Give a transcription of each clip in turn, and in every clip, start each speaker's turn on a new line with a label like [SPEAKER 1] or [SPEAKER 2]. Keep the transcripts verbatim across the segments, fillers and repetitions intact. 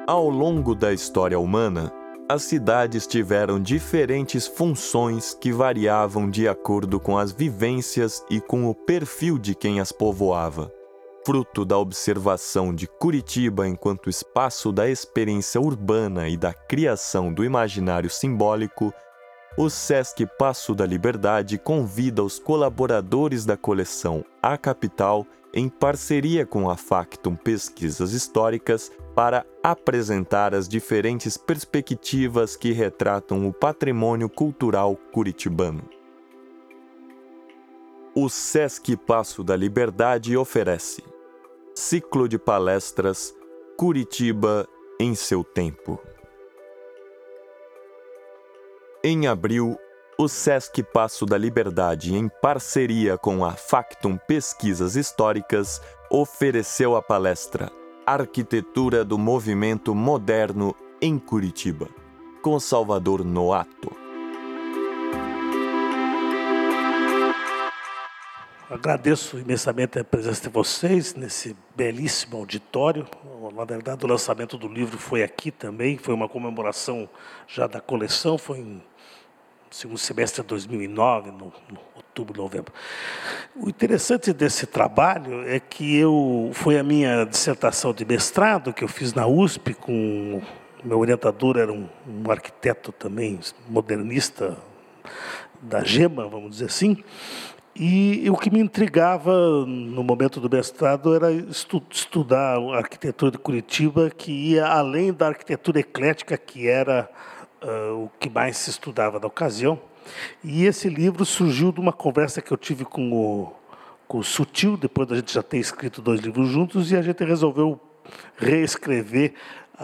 [SPEAKER 1] Ao longo da história humana, as cidades tiveram diferentes funções que variavam de acordo com as vivências e com o perfil de quem as povoava. Fruto da observação de Curitiba enquanto espaço da experiência urbana e da criação do imaginário simbólico, o Sesc Paço da Liberdade convida os colaboradores da coleção A Capital, em parceria com a Factum Pesquisas Históricas, para apresentar as diferentes perspectivas que retratam o patrimônio cultural curitibano. O Sesc Paço da Liberdade oferece ciclo de palestras Curitiba em seu tempo. Em abril, o Sesc Paço da Liberdade, em parceria com a Factum Pesquisas Históricas, ofereceu a palestra Arquitetura do Movimento Moderno em Curitiba, com Salvador Noato.
[SPEAKER 2] Agradeço imensamente a presença de vocês nesse belíssimo auditório. Na verdade, o lançamento do livro foi aqui também, foi uma comemoração já da coleção, foi em segundo semestre de dois mil e nove, no, no outubro, novembro. O interessante desse trabalho é que eu foi a minha dissertação de mestrado, que eu fiz na U S P, com meu orientador era um, um arquiteto também, modernista da GEMA, vamos dizer assim. E o que me intrigava no momento do mestrado era estu estudar a arquitetura de Curitiba, que ia além da arquitetura eclética, que era uh, o que mais se estudava na ocasião. E esse livro surgiu de uma conversa que eu tive com o, com o Sutil, depois da gente já ter escrito dois livros juntos, e a gente resolveu reescrever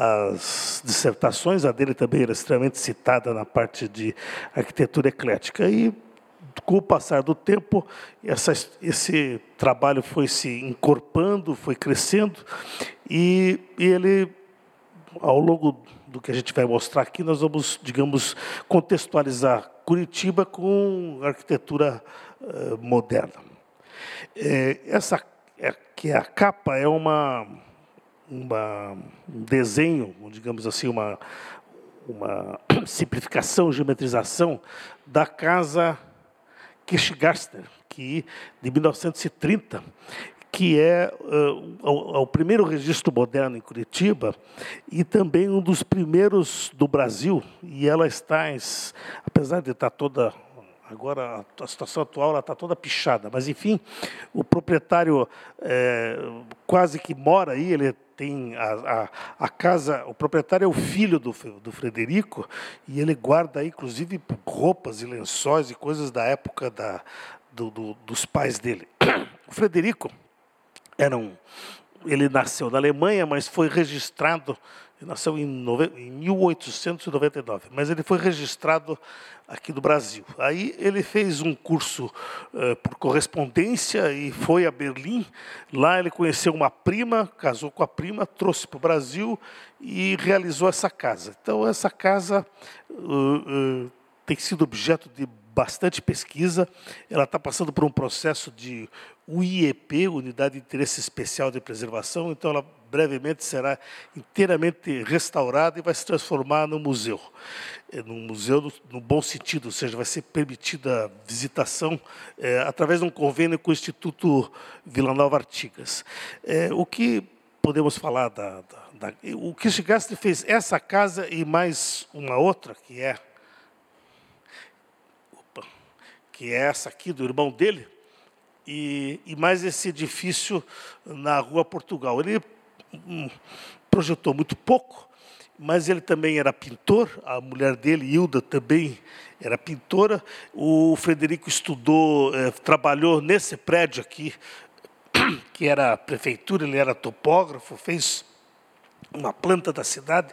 [SPEAKER 2] as dissertações. A dele também era extremamente citada na parte de arquitetura eclética. E com o passar do tempo, essa, esse trabalho foi se encorpando, foi crescendo, e, e ele, ao longo do que a gente vai mostrar aqui, nós vamos, digamos, contextualizar Curitiba com arquitetura uh, moderna. É, essa é, que é a capa é uma, uma, um desenho, digamos assim, uma, uma simplificação, geometrização da casa Kirchgärtner, que, de mil novecentos e trinta, que é uh, o, o primeiro registro moderno em Curitiba e também um dos primeiros do Brasil. E ela está, apesar de estar toda, agora a situação atual ela está toda pichada, mas enfim, o proprietário é, quase que mora aí, ele tem a, a, a casa, o proprietário é o filho do, do Frederico, e ele guarda, inclusive, roupas e lençóis e coisas da época da, do, do, dos pais dele. O Frederico era um, ele nasceu na Alemanha, mas foi registrado, ele nasceu em, nove, em mil oitocentos e noventa e nove, mas ele foi registrado aqui no Brasil. Aí ele fez um curso uh, por correspondência e foi a Berlim. Lá ele conheceu uma prima, casou com a prima, trouxe para o Brasil e realizou essa casa. Então, essa casa uh, uh, tem sido objeto de bastante pesquisa. Ela está passando por um processo de U I E P, Unidade de Interesse Especial de Preservação, então ela brevemente será inteiramente restaurada e vai se transformar num museu. Num museu no, no bom sentido, ou seja, vai ser permitida a visitação é, através de um convênio com o Instituto Vila Nova Artigas. É, o que podemos falar da... da, da o Kirchgärtner fez essa casa e mais uma outra, que é, opa, que é essa aqui, do irmão dele, E, e mais esse edifício na Rua Portugal. Ele hum, projetou muito pouco, mas ele também era pintor, a mulher dele, Hilda, também era pintora. O Frederico estudou, eh, trabalhou nesse prédio aqui, que era a prefeitura, ele era topógrafo, fez uma planta da cidade.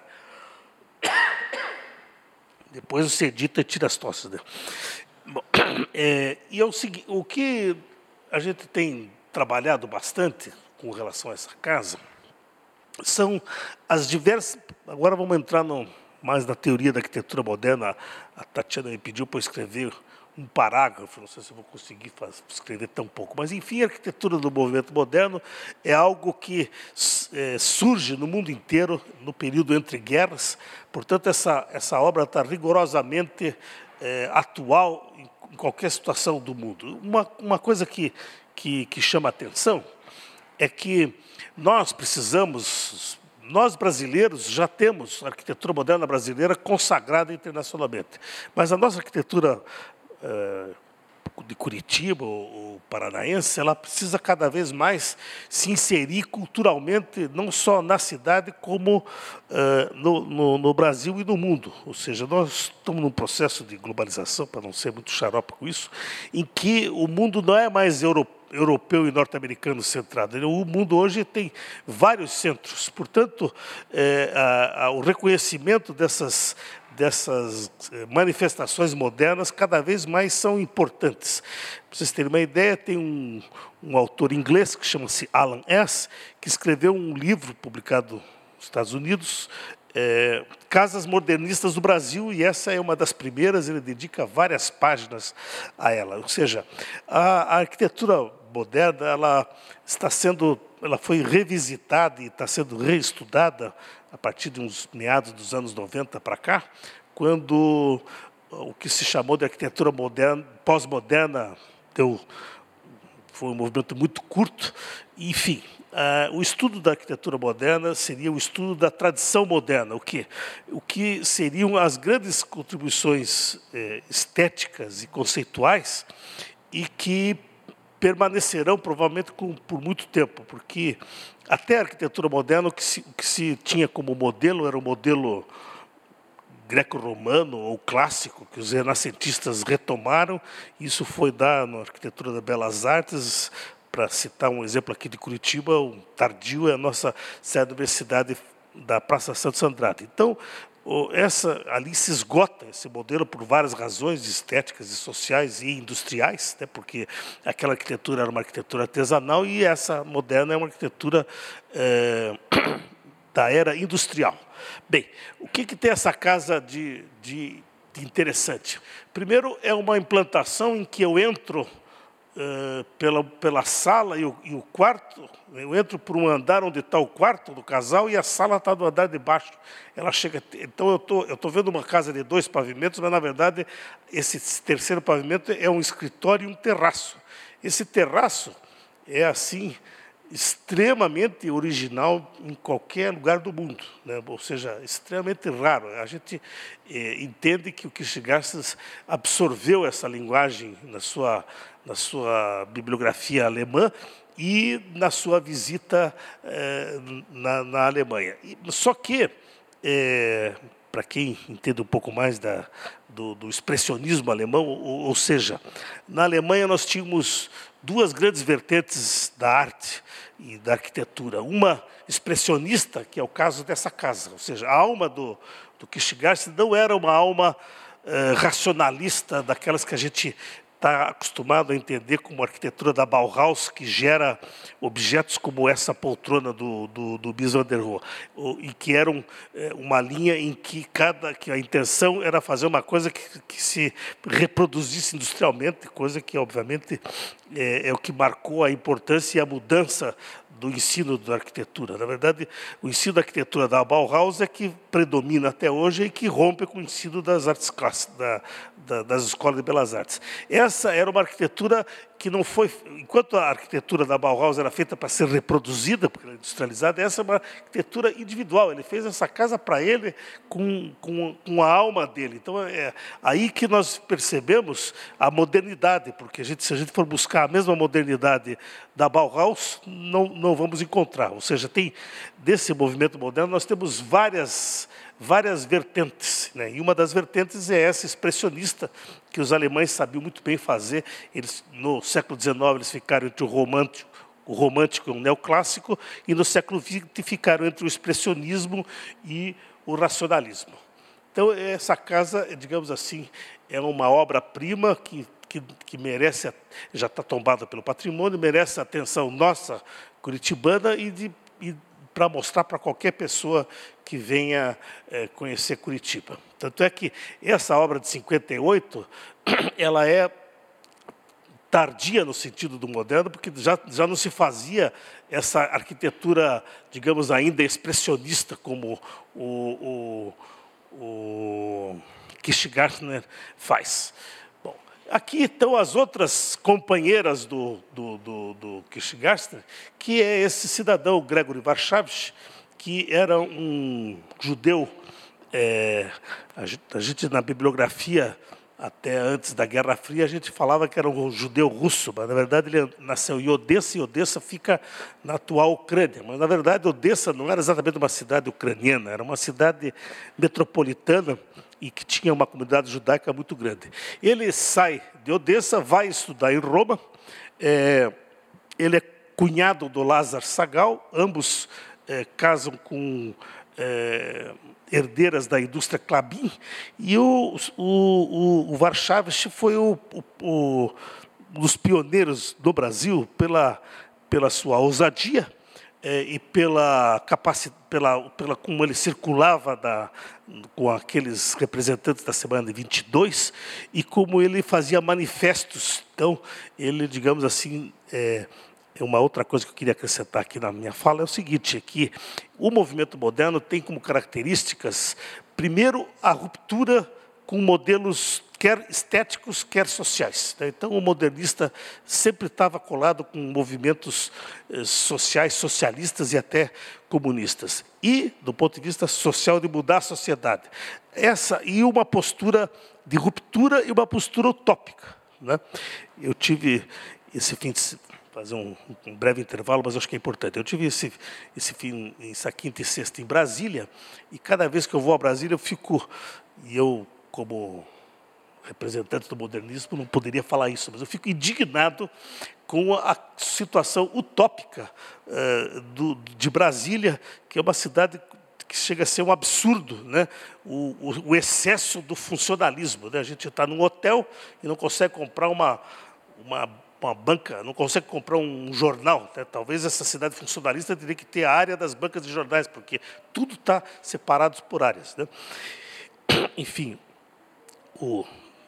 [SPEAKER 2] Depois você edita e tira as tosses dele. Bom, é, e é o seguinte, o que a gente tem trabalhado bastante com relação a essa casa são as diversas... Agora vamos entrar no, mais na teoria da arquitetura moderna. A Tatiana me pediu para eu escrever um parágrafo, não sei se eu vou conseguir fazer, escrever tão pouco, mas, enfim, a arquitetura do movimento moderno é algo que é, surge no mundo inteiro no período entre guerras, portanto, essa, essa obra está rigorosamente é, atual em, em qualquer situação do mundo. Uma, uma coisa que, que, que chama a atenção é que nós precisamos... Nós, brasileiros, já temos a arquitetura moderna brasileira consagrada internacionalmente, mas a nossa arquitetura eh, de Curitiba ou paranaense, ela precisa cada vez mais se inserir culturalmente, não só na cidade, como eh, no, no, no Brasil e no mundo. Ou seja, nós estamos num processo de globalização, para não ser muito xarope com isso, em que o mundo não é mais europeu, europeu e norte-americano centrado. O mundo hoje tem vários centros, portanto, é, a, a, o reconhecimento dessas, dessas manifestações modernas cada vez mais são importantes. Para vocês terem uma ideia, tem um, um autor inglês que chama-se Alan Hess, que escreveu um livro publicado nos Estados Unidos, É, Casas Modernistas do Brasil, e essa é uma das primeiras, ele dedica várias páginas a ela. Ou seja, a, a arquitetura moderna, ela está sendo, ela foi revisitada e está sendo reestudada a partir de uns meados dos anos noventa para cá, quando o que se chamou de arquitetura moderna, pós-moderna, deu, foi um movimento muito curto, enfim. Uh, o estudo da arquitetura moderna seria o estudo da tradição moderna, o que, o que seriam as grandes contribuições eh, estéticas e conceituais e que permanecerão provavelmente com, por muito tempo, porque até a arquitetura moderna o que se, o que se tinha como modelo era o modelo greco-romano ou clássico, que os renascentistas retomaram. Isso foi dado na arquitetura das belas artes. Para citar um exemplo aqui de Curitiba, o Tardio é a nossa sede da Universidade da Praça Santos Andrade. Então, essa, ali se esgota esse modelo por várias razões estéticas e sociais e industriais, né, porque aquela arquitetura era uma arquitetura artesanal e essa moderna é uma arquitetura é, da era industrial. Bem, o que, que tem essa casa de, de, de interessante? Primeiro, é uma implantação em que eu entro Uh, pela, pela sala e o, e o quarto, eu entro por um andar onde está o quarto do casal e a sala está no andar de baixo. Ela chega, então eu tô, eu tô vendo uma casa de dois pavimentos, mas na verdade esse terceiro pavimento é um escritório e um terraço. Esse terraço é assim extremamente original em qualquer lugar do mundo, né? Ou seja, extremamente raro. A gente eh, entende que o Kirchgard absorveu essa linguagem na sua na sua bibliografia alemã e na sua visita eh, na, na Alemanha. E, só que, eh, para quem entende um pouco mais da, do, do expressionismo alemão, ou, ou seja, na Alemanha nós tínhamos duas grandes vertentes da arte e da arquitetura. Uma expressionista, que é o caso dessa casa, ou seja, a alma do, do Kirchgard não era uma alma eh, racionalista, daquelas que a gente está acostumado a entender como a arquitetura da Bauhaus, que gera objetos como essa poltrona do, do, do Mies van der Rohe, e que eram é, uma linha em que, cada, que a intenção era fazer uma coisa que, que se reproduzisse industrialmente, coisa que, obviamente, é, é o que marcou a importância e a mudança do ensino da arquitetura. Na verdade, o ensino da arquitetura da Bauhaus é que predomina até hoje e que rompe com o ensino das artes clássicas, da, da, das escolas de belas artes. Essa era uma arquitetura que não foi... Enquanto a arquitetura da Bauhaus era feita para ser reproduzida, porque era industrializada, essa é uma arquitetura individual. Ele fez essa casa para ele com, com, com a alma dele. Então, é aí que nós percebemos a modernidade, porque a gente, se a gente for buscar a mesma modernidade da Bauhaus, não, não vamos encontrar. Ou seja, tem, desse movimento moderno, nós temos várias... várias vertentes, né? E uma das vertentes é essa expressionista, que os alemães sabiam muito bem fazer. Eles, no século dezenove, eles ficaram entre o romântico, o romântico e o neoclássico, e no século vinte ficaram entre o expressionismo e o racionalismo. Então, essa casa, digamos assim, é uma obra-prima que, que, que merece, já está tombada pelo patrimônio, merece a atenção nossa, curitibana, e de... E para mostrar para qualquer pessoa que venha é, conhecer Curitiba. Tanto é que essa obra de cinquenta e oito, ela é tardia no sentido do moderno, porque já, já não se fazia essa arquitetura, digamos, ainda expressionista, como o, o, o Kirchgartner faz. Bom, aqui estão as outras companheiras do, do, do, do Kirchgartner, que é esse cidadão, Gregory Warchavchik, que era um judeu, é, a gente, a gente na bibliografia, até antes da Guerra Fria, a gente falava que era um judeu russo, mas, na verdade, ele nasceu em Odessa, e Odessa fica na atual Ucrânia. Mas, na verdade, Odessa não era exatamente uma cidade ucraniana, era uma cidade metropolitana e que tinha uma comunidade judaica muito grande. Ele sai de Odessa, vai estudar em Roma, é, ele é cunhado do Lázaro Sagal, ambos é, casam com é, herdeiras da indústria Klabin, e o, o, o, o Warchavchik foi o, o, o, um dos pioneiros do Brasil pela, pela sua ousadia é, e pela capacidade, pela, pela como ele circulava da, com aqueles representantes da Semana de vinte e dois e como ele fazia manifestos. Então, ele, digamos assim, é, uma outra coisa que eu queria acrescentar aqui na minha fala é o seguinte, é que o movimento moderno tem como características, primeiro, a ruptura com modelos quer estéticos, quer sociais. Então, o modernista sempre estava colado com movimentos sociais, socialistas e até comunistas. E, do ponto de vista social, de mudar a sociedade. Essa, e uma postura de ruptura e uma postura utópica, né? Eu tive esse fim de fazer um, um breve intervalo, mas acho que é importante. Eu tive esse, esse fim, essa quinta e sexta em Brasília, e cada vez que eu vou a Brasília, eu fico, e eu, como representante do modernismo, não poderia falar isso, mas eu fico indignado com a situação utópica uh, do, de Brasília, que é uma cidade que chega a ser um absurdo, né? o, o, o excesso do funcionalismo, né? A gente está num hotel e não consegue comprar uma... uma uma banca, não consegue comprar um jornal, né? Talvez essa cidade funcionalista teria que ter a área das bancas de jornais, porque tudo está separado por áreas, né? Enfim, o,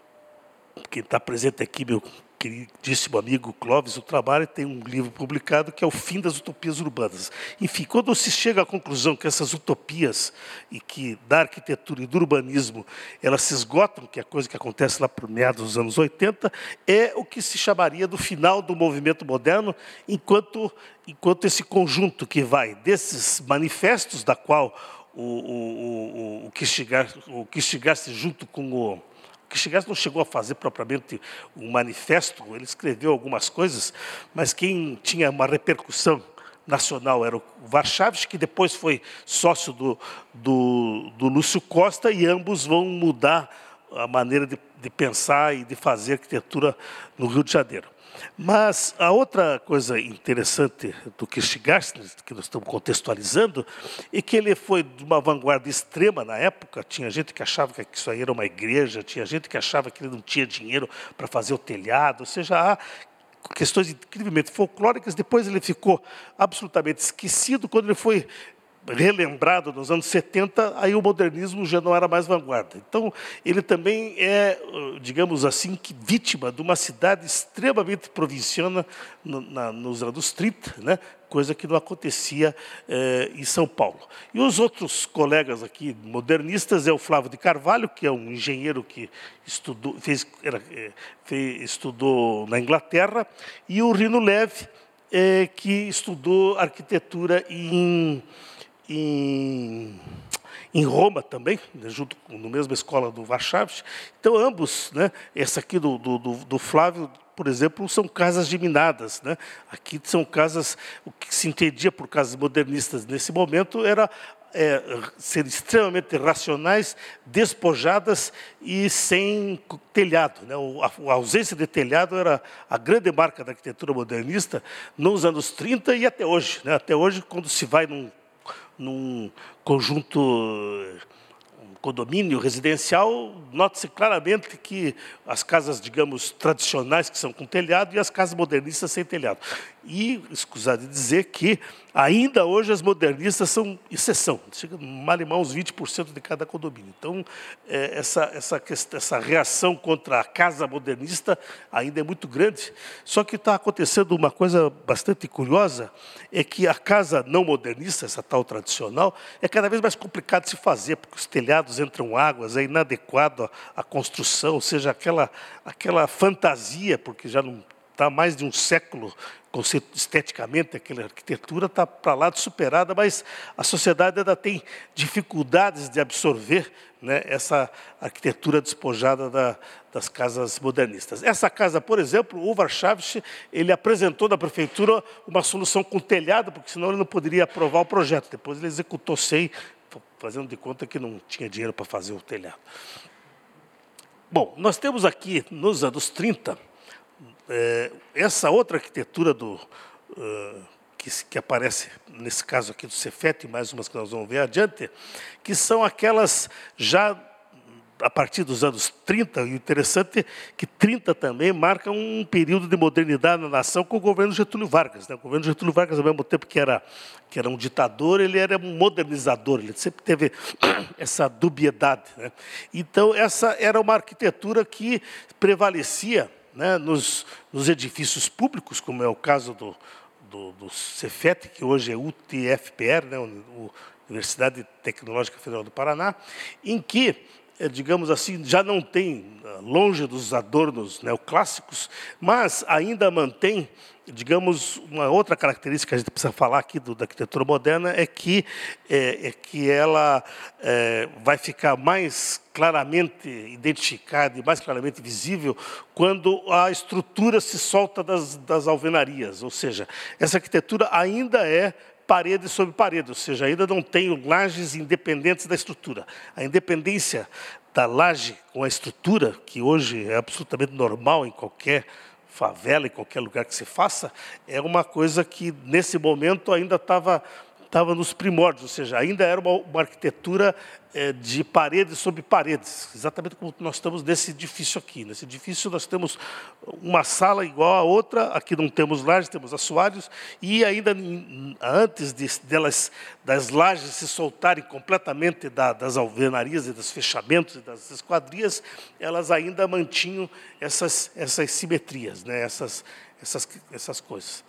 [SPEAKER 2] quem está presente aqui, meu queridíssimo amigo Clóvis, o trabalho tem um livro publicado que é O Fim das Utopias Urbanas. Enfim, quando se chega à conclusão que essas utopias e que da arquitetura e do urbanismo elas se esgotam, que é a coisa que acontece lá por meados dos anos oitenta, é o que se chamaria do final do movimento moderno, enquanto, enquanto esse conjunto que vai desses manifestos, da qual o, o, o, o Kirchgartner, junto com o Kirchgartner não chegou a fazer propriamente um manifesto, ele escreveu algumas coisas, mas quem tinha uma repercussão nacional era o Warchavchik, que depois foi sócio do, do, do Lúcio Costa, e ambos vão mudar a maneira de, de pensar e de fazer arquitetura no Rio de Janeiro. Mas a outra coisa interessante do Kirchgartner, que nós estamos contextualizando, é que ele foi de uma vanguarda extrema na época. Tinha gente que achava que isso aí era uma igreja, tinha gente que achava que ele não tinha dinheiro para fazer o telhado, ou seja, há questões incrivelmente folclóricas. Depois ele ficou absolutamente esquecido. Quando ele foi relembrado nos anos setenta, aí o modernismo já não era mais vanguarda. Então, ele também é, digamos assim, que vítima de uma cidade extremamente provinciana no, na, nos anos trinta, né? Coisa que não acontecia eh, em São Paulo. E os outros colegas aqui modernistas é o Flávio de Carvalho, que é um engenheiro que estudou, fez, era, fez, estudou na Inglaterra, e o Rino Leve, eh, que estudou arquitetura em Em, em Roma também, né, junto com, na mesma escola do Warchavchik. Então, ambos, né, essa aqui do, do, do Flávio, por exemplo, são casas geminadas, né? Aqui são casas, o que se entendia por casas modernistas nesse momento era é, ser extremamente racionais, despojadas e sem telhado, né? A, a ausência de telhado era a grande marca da arquitetura modernista nos anos trinta e até hoje, né? Até hoje, quando se vai num num conjunto, um condomínio residencial, nota-se claramente que as casas, digamos, tradicionais, que são com telhado, e as casas modernistas sem telhado. E, escusado de dizer que, ainda hoje, as modernistas são exceção. Chega mal e mal uns vinte por cento de cada condomínio. Então, é, essa, essa, essa reação contra a casa modernista ainda é muito grande. Só que está acontecendo uma coisa bastante curiosa, é que a casa não modernista, essa tal tradicional, é cada vez mais complicado de se fazer, porque os telhados entram águas, é inadequado a, a construção, ou seja, aquela, aquela fantasia, porque já não está há mais de um século, esteticamente, aquela arquitetura está para lá de superada, mas a sociedade ainda tem dificuldades de absorver, né, essa arquitetura despojada da, das casas modernistas. Essa casa, por exemplo, o Warchavchik, ele apresentou na prefeitura uma solução com telhado, porque senão ele não poderia aprovar o projeto. Depois ele executou sem, fazendo de conta que não tinha dinheiro para fazer o telhado. Bom, nós temos aqui, nos anos trinta, É, essa outra arquitetura do, uh, que, que aparece, nesse caso aqui do Cefet, e mais umas que nós vamos ver adiante, que são aquelas já a partir dos anos trinta, e o interessante é que trinta também marca um período de modernidade na nação com o governo Getúlio Vargas, né? O governo Getúlio Vargas, ao mesmo tempo que era, que era um ditador, ele era um modernizador, ele sempre teve essa dubiedade, né? Então, essa era uma arquitetura que prevalecia, né, nos, nos edifícios públicos, como é o caso do, do, do Cefet, que hoje é U T F P R, né, o, Universidade Tecnológica Federal do Paraná, em que, digamos assim, já não tem, longe dos adornos neoclássicos, mas ainda mantém, digamos, uma outra característica que a gente precisa falar aqui do, da arquitetura moderna é que, é, é que ela é, vai ficar mais claramente identificada e mais claramente visível quando a estrutura se solta das, das alvenarias, ou seja, essa arquitetura ainda é parede sobre parede, ou seja, ainda não tem lajes independentes da estrutura. A independência da laje com a estrutura, que hoje é absolutamente normal em qualquer favela, em qualquer lugar que se faça, é uma coisa que, nesse momento, ainda estava estava nos primórdios, ou seja, ainda era uma, uma arquitetura é, de paredes sobre paredes, exatamente como nós estamos nesse edifício aqui. Nesse edifício nós temos uma sala igual a outra, aqui não temos lajes, temos assoalhos, e ainda antes de, delas, das lajes se soltarem completamente da, das alvenarias e dos fechamentos e das esquadrias, elas ainda mantinham essas, essas simetrias, né? essas, essas, essas coisas.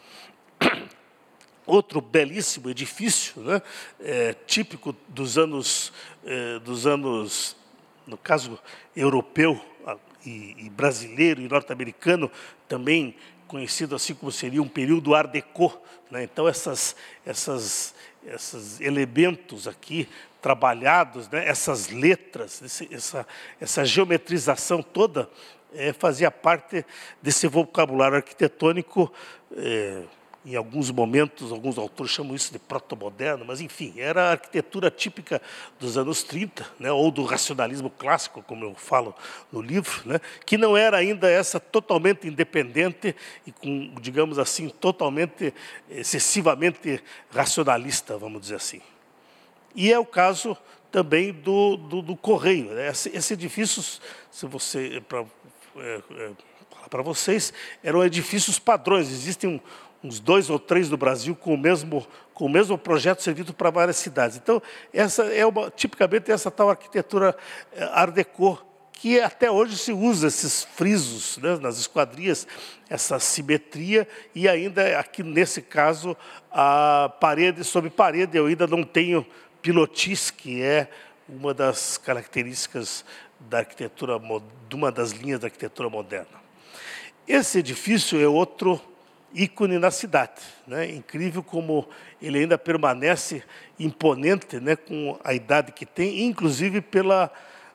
[SPEAKER 2] Outro belíssimo edifício, né, é, típico dos anos, é, dos anos, no caso, europeu e, e brasileiro e norte-americano, também conhecido assim como seria um período Art Deco, né? Então, essas, essas, esses elementos aqui trabalhados, né, essas letras, esse, essa, essa geometrização toda, é, fazia parte desse vocabulário arquitetônico, é, em alguns momentos, alguns autores chamam isso de proto-moderno, mas, enfim, era a arquitetura típica dos anos trinta, né, ou do racionalismo clássico, como eu falo no livro, né, que não era ainda essa totalmente independente e, com, digamos assim, totalmente, excessivamente racionalista, vamos dizer assim. E é o caso também do, do, do Correio. Né? Esse, esse edifício, se você, para é, é, falar para vocês, eram edifícios padrões, existem um uns dois ou três do Brasil com o mesmo, com o mesmo projeto servido para várias cidades. Então, essa é uma, tipicamente essa tal arquitetura Art Deco, que até hoje se usa esses frisos, né, nas esquadrias, essa simetria, e ainda aqui nesse caso, a parede sobre parede, eu ainda não tenho pilotis, que é uma das características da arquitetura, de uma das linhas da arquitetura moderna. Esse edifício é outro ícone na cidade, né? Incrível como ele ainda permanece imponente, né, com a idade que tem, inclusive pela,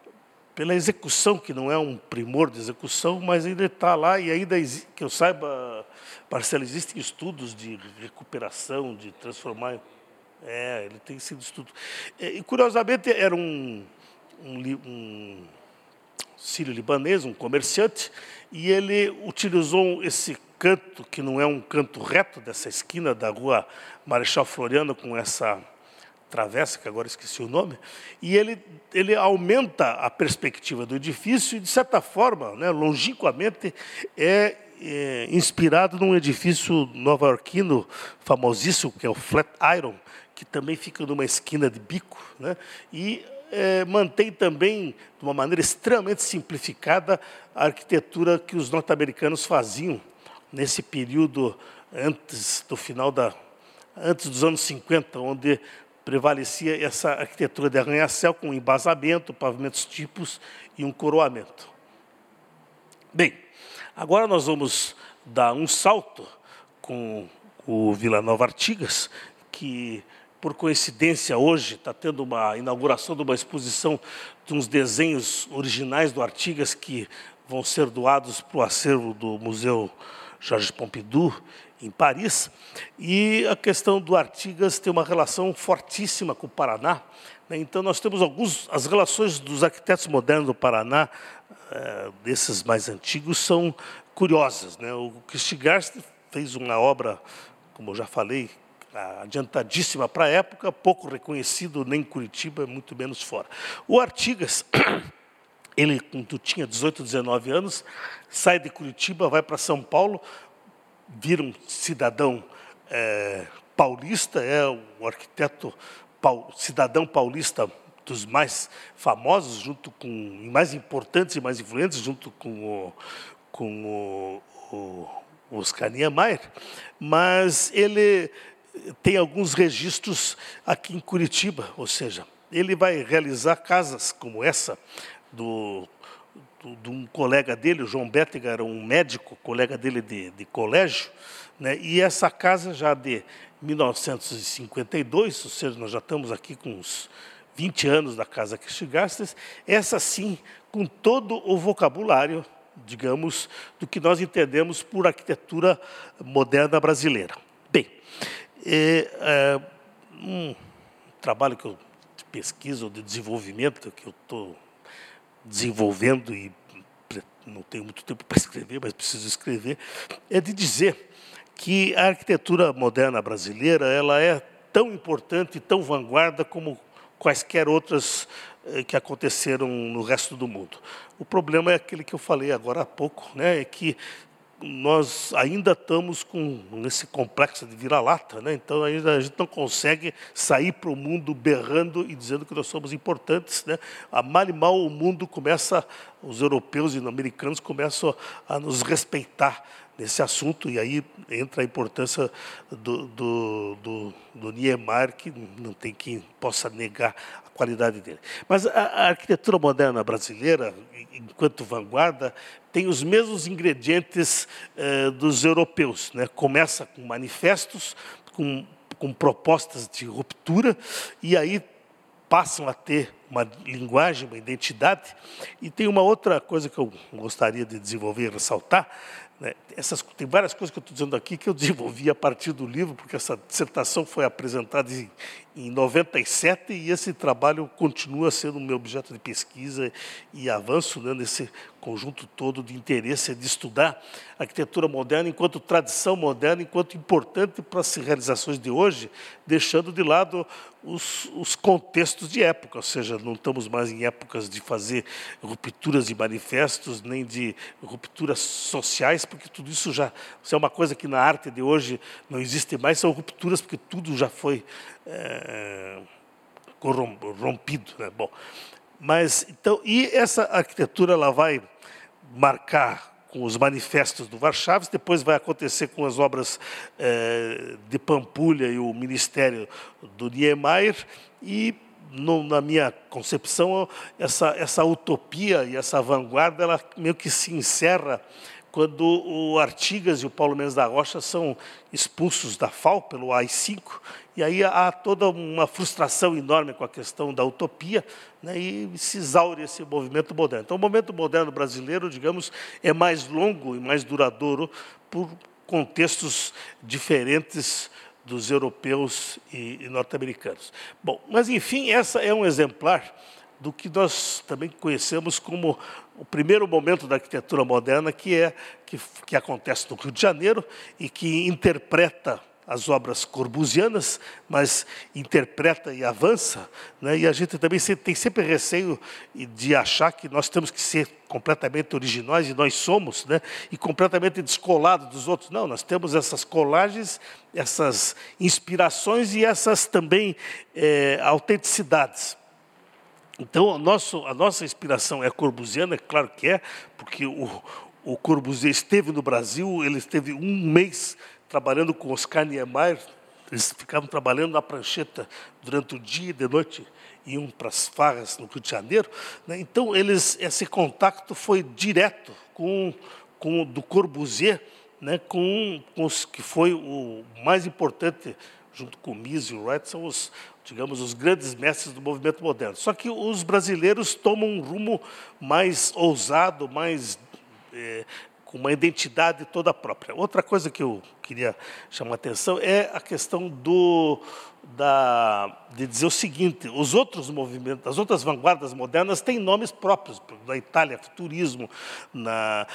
[SPEAKER 2] pela execução, que não é um primor de execução, mas ainda está lá e ainda, que eu saiba, Marcelo, existem estudos de recuperação, de transformar. É, ele tem sido estudo. E, curiosamente, era um, um, um sírio-libanês, um comerciante, e ele utilizou esse canto, que não é um canto reto dessa esquina da rua Marechal Floriano, com essa travessa, que agora esqueci o nome, e ele, ele aumenta a perspectiva do edifício e, de certa forma, né, longínquamente, é é, inspirado num edifício nova-iorquino famosíssimo, que é o Flatiron, que também fica numa esquina de bico, né? E é, mantém também, de uma maneira extremamente simplificada, a arquitetura que os norte-americanos faziam nesse período antes do final da, antes dos anos cinquenta, onde prevalecia essa arquitetura de arranha-céu com embasamento, pavimentos tipos e um coroamento. Bem, agora nós vamos dar um salto com o Vila Nova Artigas, que, por coincidência, hoje está tendo uma inauguração de uma exposição de uns desenhos originais do Artigas que vão ser doados para o acervo do Museu Georges Pompidou, em Paris. E a questão do Artigas tem uma relação fortíssima com o Paraná, né? Então, nós temos alguns... As relações dos arquitetos modernos do Paraná, é, desses mais antigos, são curiosas, né? O Christie-Garst fez uma obra, como eu já falei, adiantadíssima para a época, pouco reconhecido nem em Curitiba, muito menos fora. O Artigas, ele, quando tinha dezoito, dezenove anos, sai de Curitiba, vai para São Paulo, vira um cidadão é, paulista, é o arquiteto paul, cidadão paulista dos mais famosos, junto com, mais importantes e mais influentes, junto com o, com o, o Oscar Niemeyer, mas ele tem alguns registros aqui em Curitiba, ou seja, ele vai realizar casas como essa, do, do, de um colega dele, o João Bétega, era um médico, colega dele de, de colégio, né? E essa casa já de mil novecentos e cinquenta e dois, ou seja, nós já estamos aqui com uns vinte anos da Casa Christie-Garst, essa sim, com todo o vocabulário, digamos, do que nós entendemos por arquitetura moderna brasileira. Bem, é, é, um trabalho que eu de pesquisa ou de desenvolvimento que eu estou desenvolvendo e não tenho muito tempo para escrever, mas preciso escrever, é de dizer que a arquitetura moderna brasileira ela é tão importante e tão vanguarda como quaisquer outras eh, que aconteceram no resto do mundo. O problema é aquele que eu falei agora há pouco, né, é que nós ainda estamos com esse complexo de vira-lata, né? Então ainda a gente não consegue sair para o mundo berrando e dizendo que nós somos importantes, né? A mal e mal o mundo começa, os europeus e americanos começam a nos respeitar nesse assunto, e aí entra a importância do, do, do, do Niemeyer, que não tem quem possa negar a qualidade dele. Mas a, a arquitetura moderna brasileira, enquanto vanguarda, tem os mesmos ingredientes eh, dos europeus, né? Começa com manifestos, com, com propostas de ruptura, e aí passam a ter uma linguagem, uma identidade. E tem uma outra coisa que eu gostaria de desenvolver e ressaltar, né? Essas, tem várias coisas que eu estou dizendo aqui que eu desenvolvi a partir do livro, porque essa dissertação foi apresentada em, em noventa e sete e esse trabalho continua sendo o meu objeto de pesquisa e avanço, né, nesse conjunto todo de interesse de estudar a arquitetura moderna enquanto tradição moderna, enquanto importante para as realizações de hoje, deixando de lado os, os contextos de época, ou seja, não estamos mais em épocas de fazer rupturas de manifestos, nem de rupturas sociais, porque tudo isso já isso é uma coisa que na arte de hoje não existe mais, são rupturas porque tudo já foi é, corrompido, né? Bom, mas então e essa arquitetura ela vai marcar com os manifestos do Warchavs, depois vai acontecer com as obras eh, de Pampulha e o Ministério do Niemeyer, e no, na minha concepção essa, essa utopia e essa vanguarda ela meio que se encerra quando o Artigas e o Paulo Mendes da Rocha são expulsos da F A U pelo A I cinco, e aí há toda uma frustração enorme com a questão da utopia, né, e se exaure esse movimento moderno. Então, o movimento moderno brasileiro, digamos, é mais longo e mais duradouro por contextos diferentes dos europeus e, e norte-americanos. Bom, mas, enfim, essa é um exemplar do que nós também conhecemos como o primeiro momento da arquitetura moderna, que é que, que acontece no Rio de Janeiro e que interpreta as obras corbusianas, mas interpreta e avança, né? E a gente também tem sempre receio de achar que nós temos que ser completamente originais, e nós somos, né? E completamente descolados dos outros. Não, nós temos essas colagens, essas inspirações e essas também é, autenticidades. Então, a, nosso, a nossa inspiração é corbusiana, é claro que é, porque o, o Corbusier esteve no Brasil, ele esteve um mês trabalhando com Oscar Niemeyer, eles ficavam trabalhando na prancheta durante o dia e de noite, iam para as farras no Rio de Janeiro, né? Então, eles, esse contato foi direto com, com do Corbusier, né? com, com os que foi o mais importante, junto com o Mies e o Wright, são os, digamos, os grandes mestres do movimento moderno. Só que os brasileiros tomam um rumo mais ousado, mais é, com uma identidade toda própria. Outra coisa que eu queria chamar a atenção é a questão do, da, de dizer o seguinte: os outros movimentos, as outras vanguardas modernas têm nomes próprios. Na Itália, futurismo, na,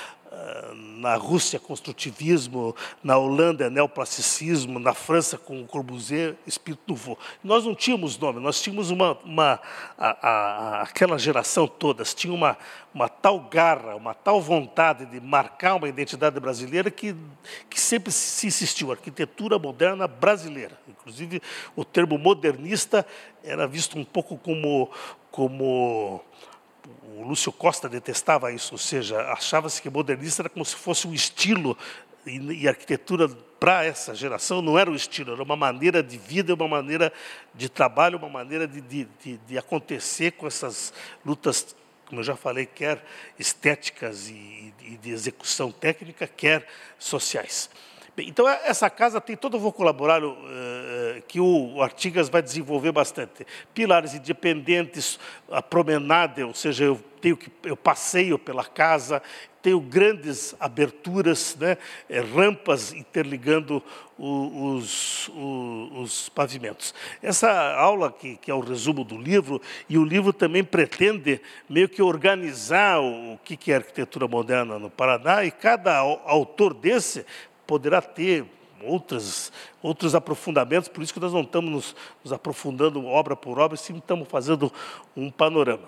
[SPEAKER 2] na Rússia, construtivismo, na Holanda, neoplasticismo, na França, com o Corbusier, espírito nouveau. Nós não tínhamos nome, nós tínhamos uma, uma a, a, aquela geração toda, tinha uma, uma tal garra, uma tal vontade de marcar uma identidade brasileira que, que sempre se insistiu, arquitetura moderna brasileira. Inclusive, o termo modernista era visto um pouco como, como o Lúcio Costa detestava isso, ou seja, achava-se que modernista era como se fosse um estilo, e, e arquitetura para essa geração não era um estilo, era uma maneira de vida, uma maneira de trabalho, uma maneira de, de, de, de acontecer com essas lutas, como eu já falei, quer estéticas e, e de execução técnica, quer sociais. Bem, então, essa casa tem todo o vocabulário uh, que o, o Artigas vai desenvolver bastante. Pilares independentes, a promenade, ou seja, eu, tenho que, eu passeio pela casa, tenho grandes aberturas, né, rampas interligando o, os, o, os pavimentos. Essa aula, que, que é o resumo do livro, e o livro também pretende meio que organizar o, o que é arquitetura moderna no Paraná, e cada autor desse poderá ter outros, outros aprofundamentos, por isso que nós não estamos nos, nos aprofundando obra por obra, sim estamos fazendo um panorama.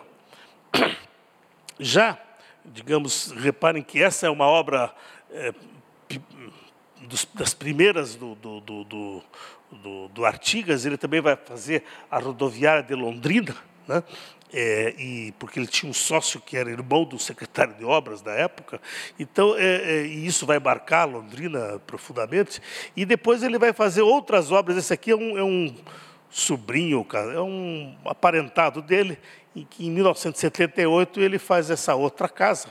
[SPEAKER 2] Já, digamos, reparem que essa é uma obra é, dos, das primeiras do, do, do, do, do, do Artigas, ele também vai fazer a rodoviária de Londrina, né? É, e porque ele tinha um sócio que era irmão do secretário de obras da época, então é, é, e isso vai marcar Londrina profundamente. E depois ele vai fazer outras obras. Esse aqui é um, é um sobrinho, é um aparentado dele, em que em mil novecentos e setenta e oito ele faz essa outra casa,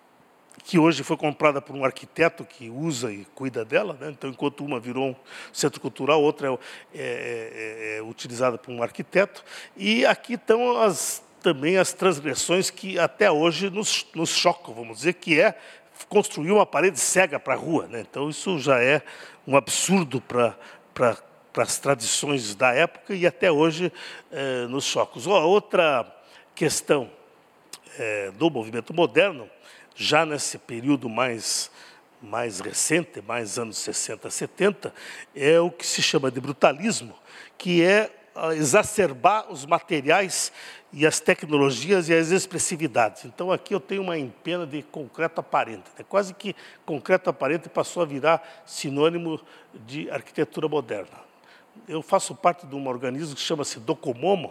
[SPEAKER 2] que hoje foi comprada por um arquiteto que usa e cuida dela, né? Então, enquanto uma virou um centro cultural, outra é, é, é, é utilizada por um arquiteto. E aqui estão as, também as transgressões que até hoje nos, nos chocam, vamos dizer, que é construir uma parede cega para a rua, né? Então, isso já é um absurdo para para para as tradições da época e até hoje é, nos choca. Outra questão é, do movimento moderno, já nesse período mais, mais recente, mais anos sessenta, setenta, é o que se chama de brutalismo, que é exacerbar os materiais e as tecnologias e as expressividades. Então, aqui eu tenho uma empena de concreto aparente, né? Quase que concreto aparente passou a virar sinônimo de arquitetura moderna. Eu faço parte de um organismo que chama-se Docomomo,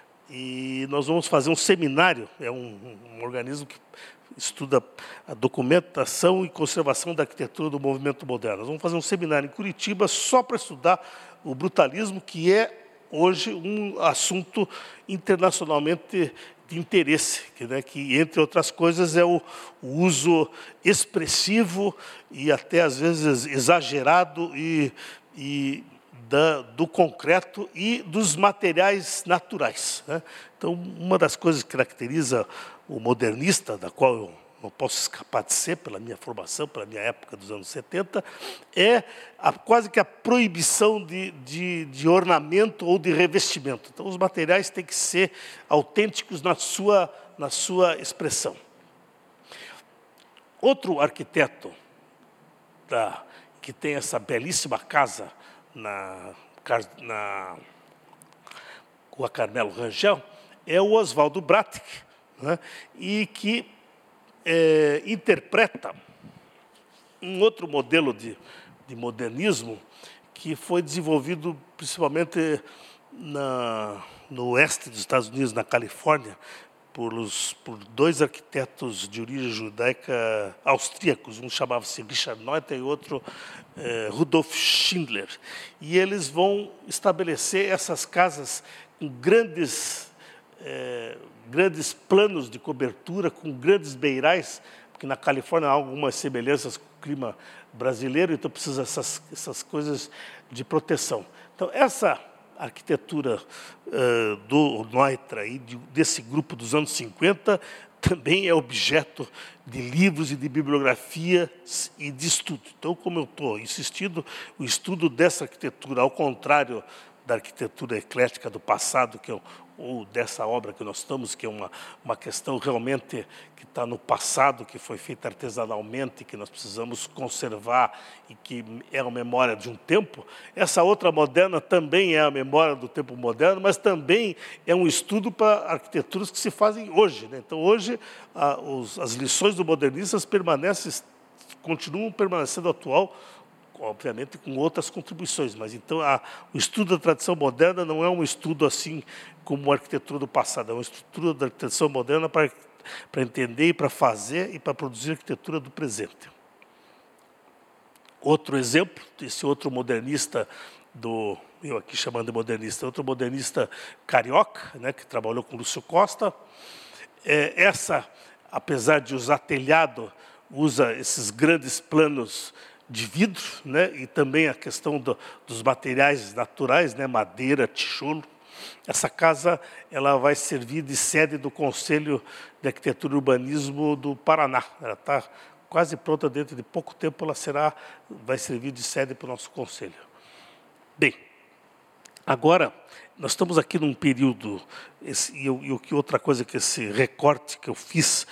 [SPEAKER 2] e nós vamos fazer um seminário, é um, um organismo que estuda a documentação e conservação da arquitetura do movimento moderno. Nós vamos fazer um seminário em Curitiba só para estudar o brutalismo, que é hoje um assunto internacionalmente de interesse, que, né, que entre outras coisas é o, o uso expressivo e até às vezes exagerado e, e Da, do concreto e dos materiais naturais, né? Então, uma das coisas que caracteriza o modernista, da qual eu não posso escapar de ser, pela minha formação, pela minha época dos anos setenta, é a, quase que a proibição de, de, de ornamento ou de revestimento. Então, os materiais têm que ser autênticos na sua, na sua expressão. Outro arquiteto da, que tem essa belíssima casa na, na Rua Carmelo Rangel, é o Oswaldo Bratic, né, e que é, interpreta um outro modelo de, de modernismo que foi desenvolvido principalmente na, no oeste dos Estados Unidos, na Califórnia, por, os, por dois arquitetos de origem judaica austríacos, um chamava-se Richard Noether e outro eh, Rudolf Schindler. E eles vão estabelecer essas casas com grandes, eh, grandes planos de cobertura, com grandes beirais, porque na Califórnia há algumas semelhanças com o clima brasileiro, então precisa essas, essas coisas de proteção. Então, essa arquitetura uh, do Neutra e de, desse grupo dos anos cinquenta também é objeto de livros e de bibliografia e de estudo. Então, como eu estou insistindo, o estudo dessa arquitetura, ao contrário da arquitetura eclética do passado, que é, ou dessa obra que nós estamos, que é uma, uma questão realmente que está no passado, que foi feita artesanalmente, que nós precisamos conservar e que é a memória de um tempo. Essa outra moderna também é a memória do tempo moderno, mas também é um estudo para arquiteturas que se fazem hoje, né? Então, hoje, a, os, as lições do modernistas permanecem, continuam permanecendo atual, obviamente com outras contribuições, mas então a, o estudo da tradição moderna não é um estudo assim como a arquitetura do passado, é uma estrutura da tradição moderna para, para entender e para fazer e para produzir arquitetura do presente. Outro exemplo, esse outro modernista, do, eu aqui chamando de modernista, outro modernista carioca, né, que trabalhou com Lúcio Costa, é, essa, apesar de usar telhado, usa esses grandes planos de vidro, né, e também a questão do, dos materiais naturais, né, madeira, tijolo. Essa casa ela vai servir de sede do Conselho de Arquitetura e Urbanismo do Paraná. Ela está quase pronta, dentro de pouco tempo ela será, vai servir de sede para o nosso conselho. Bem, agora nós estamos aqui num período, esse, e, eu, e que outra coisa que esse recorte que eu fiz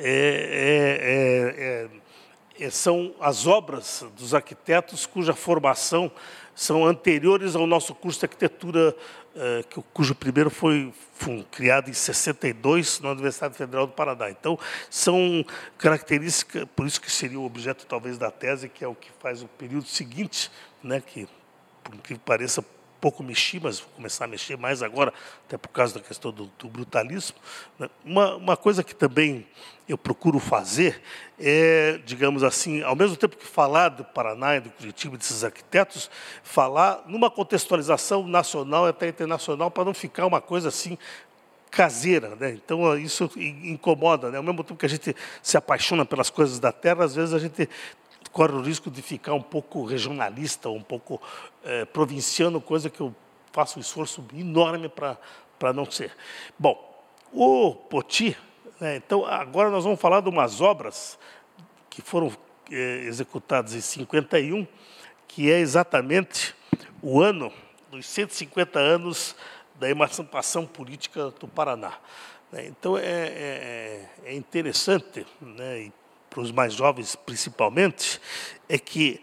[SPEAKER 2] é, é, é, é são as obras dos arquitetos cuja formação são anteriores ao nosso curso de arquitetura, eh, que, cujo primeiro foi, foi criado em sessenta e dois na Universidade Federal do Paraná. Então, são características, por isso que seria o objeto talvez da tese, que é o que faz o período seguinte, né, que, por que pareça, pouco mexi, mas vou começar a mexer mais agora, até por causa da questão do, do brutalismo. Uma, uma coisa que também eu procuro fazer é, digamos assim, ao mesmo tempo que falar do Paraná e do Curitiba, desses arquitetos, falar numa contextualização nacional e até internacional, para não ficar uma coisa assim caseira, né? Então, isso incomoda, né? Ao mesmo tempo que a gente se apaixona pelas coisas da terra, às vezes a gente corre o risco de ficar um pouco regionalista, um pouco é, provinciano, coisa que eu faço um esforço enorme para para não ser. Bom, o Poti, né, então agora nós vamos falar de umas obras que foram é, executadas em cinquenta e um, que é exatamente o ano dos cento e cinquenta anos da emancipação política do Paraná. Então, é, é, é interessante, né, e para os mais jovens principalmente, é que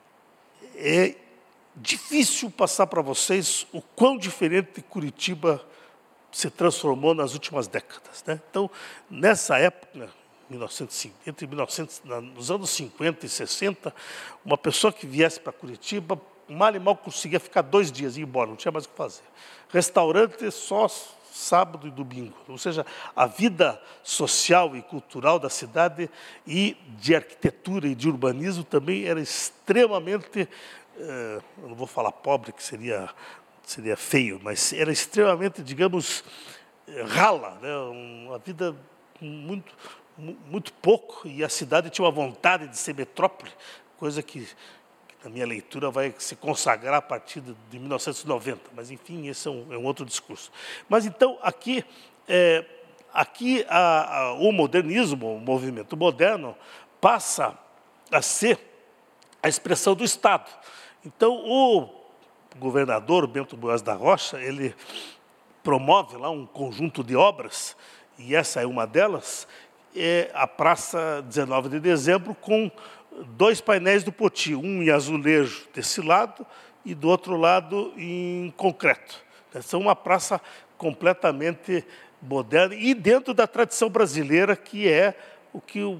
[SPEAKER 2] é difícil passar para vocês o quão diferente Curitiba se transformou nas últimas décadas, né? Então, nessa época, mil novecentos e cinquenta, entre mil e novecentos, nos anos cinquenta e sessenta, uma pessoa que viesse para Curitiba, mal e mal conseguia ficar dois dias e ir embora, não tinha mais o que fazer. Restaurante só sábado e domingo, ou seja, a vida social e cultural da cidade e de arquitetura e de urbanismo também era extremamente, eh, eu não vou falar pobre, que seria, seria feio, mas era extremamente, digamos, rala, né? Uma vida muito, muito pouco, e a cidade tinha uma vontade de ser metrópole, coisa que, a minha leitura vai se consagrar a partir de mil novecentos e noventa, mas, enfim, esse é um, é um outro discurso. Mas, então, aqui, é, aqui a, a, o modernismo, o movimento moderno, passa a ser a expressão do Estado. Então, o governador Bento Boas da Rocha, ele promove lá um conjunto de obras, e essa é uma delas, é a Praça dezenove de Dezembro, com dois painéis do Poti, um em azulejo desse lado e do outro lado em concreto. São uma praça completamente moderna e dentro da tradição brasileira, que é o que o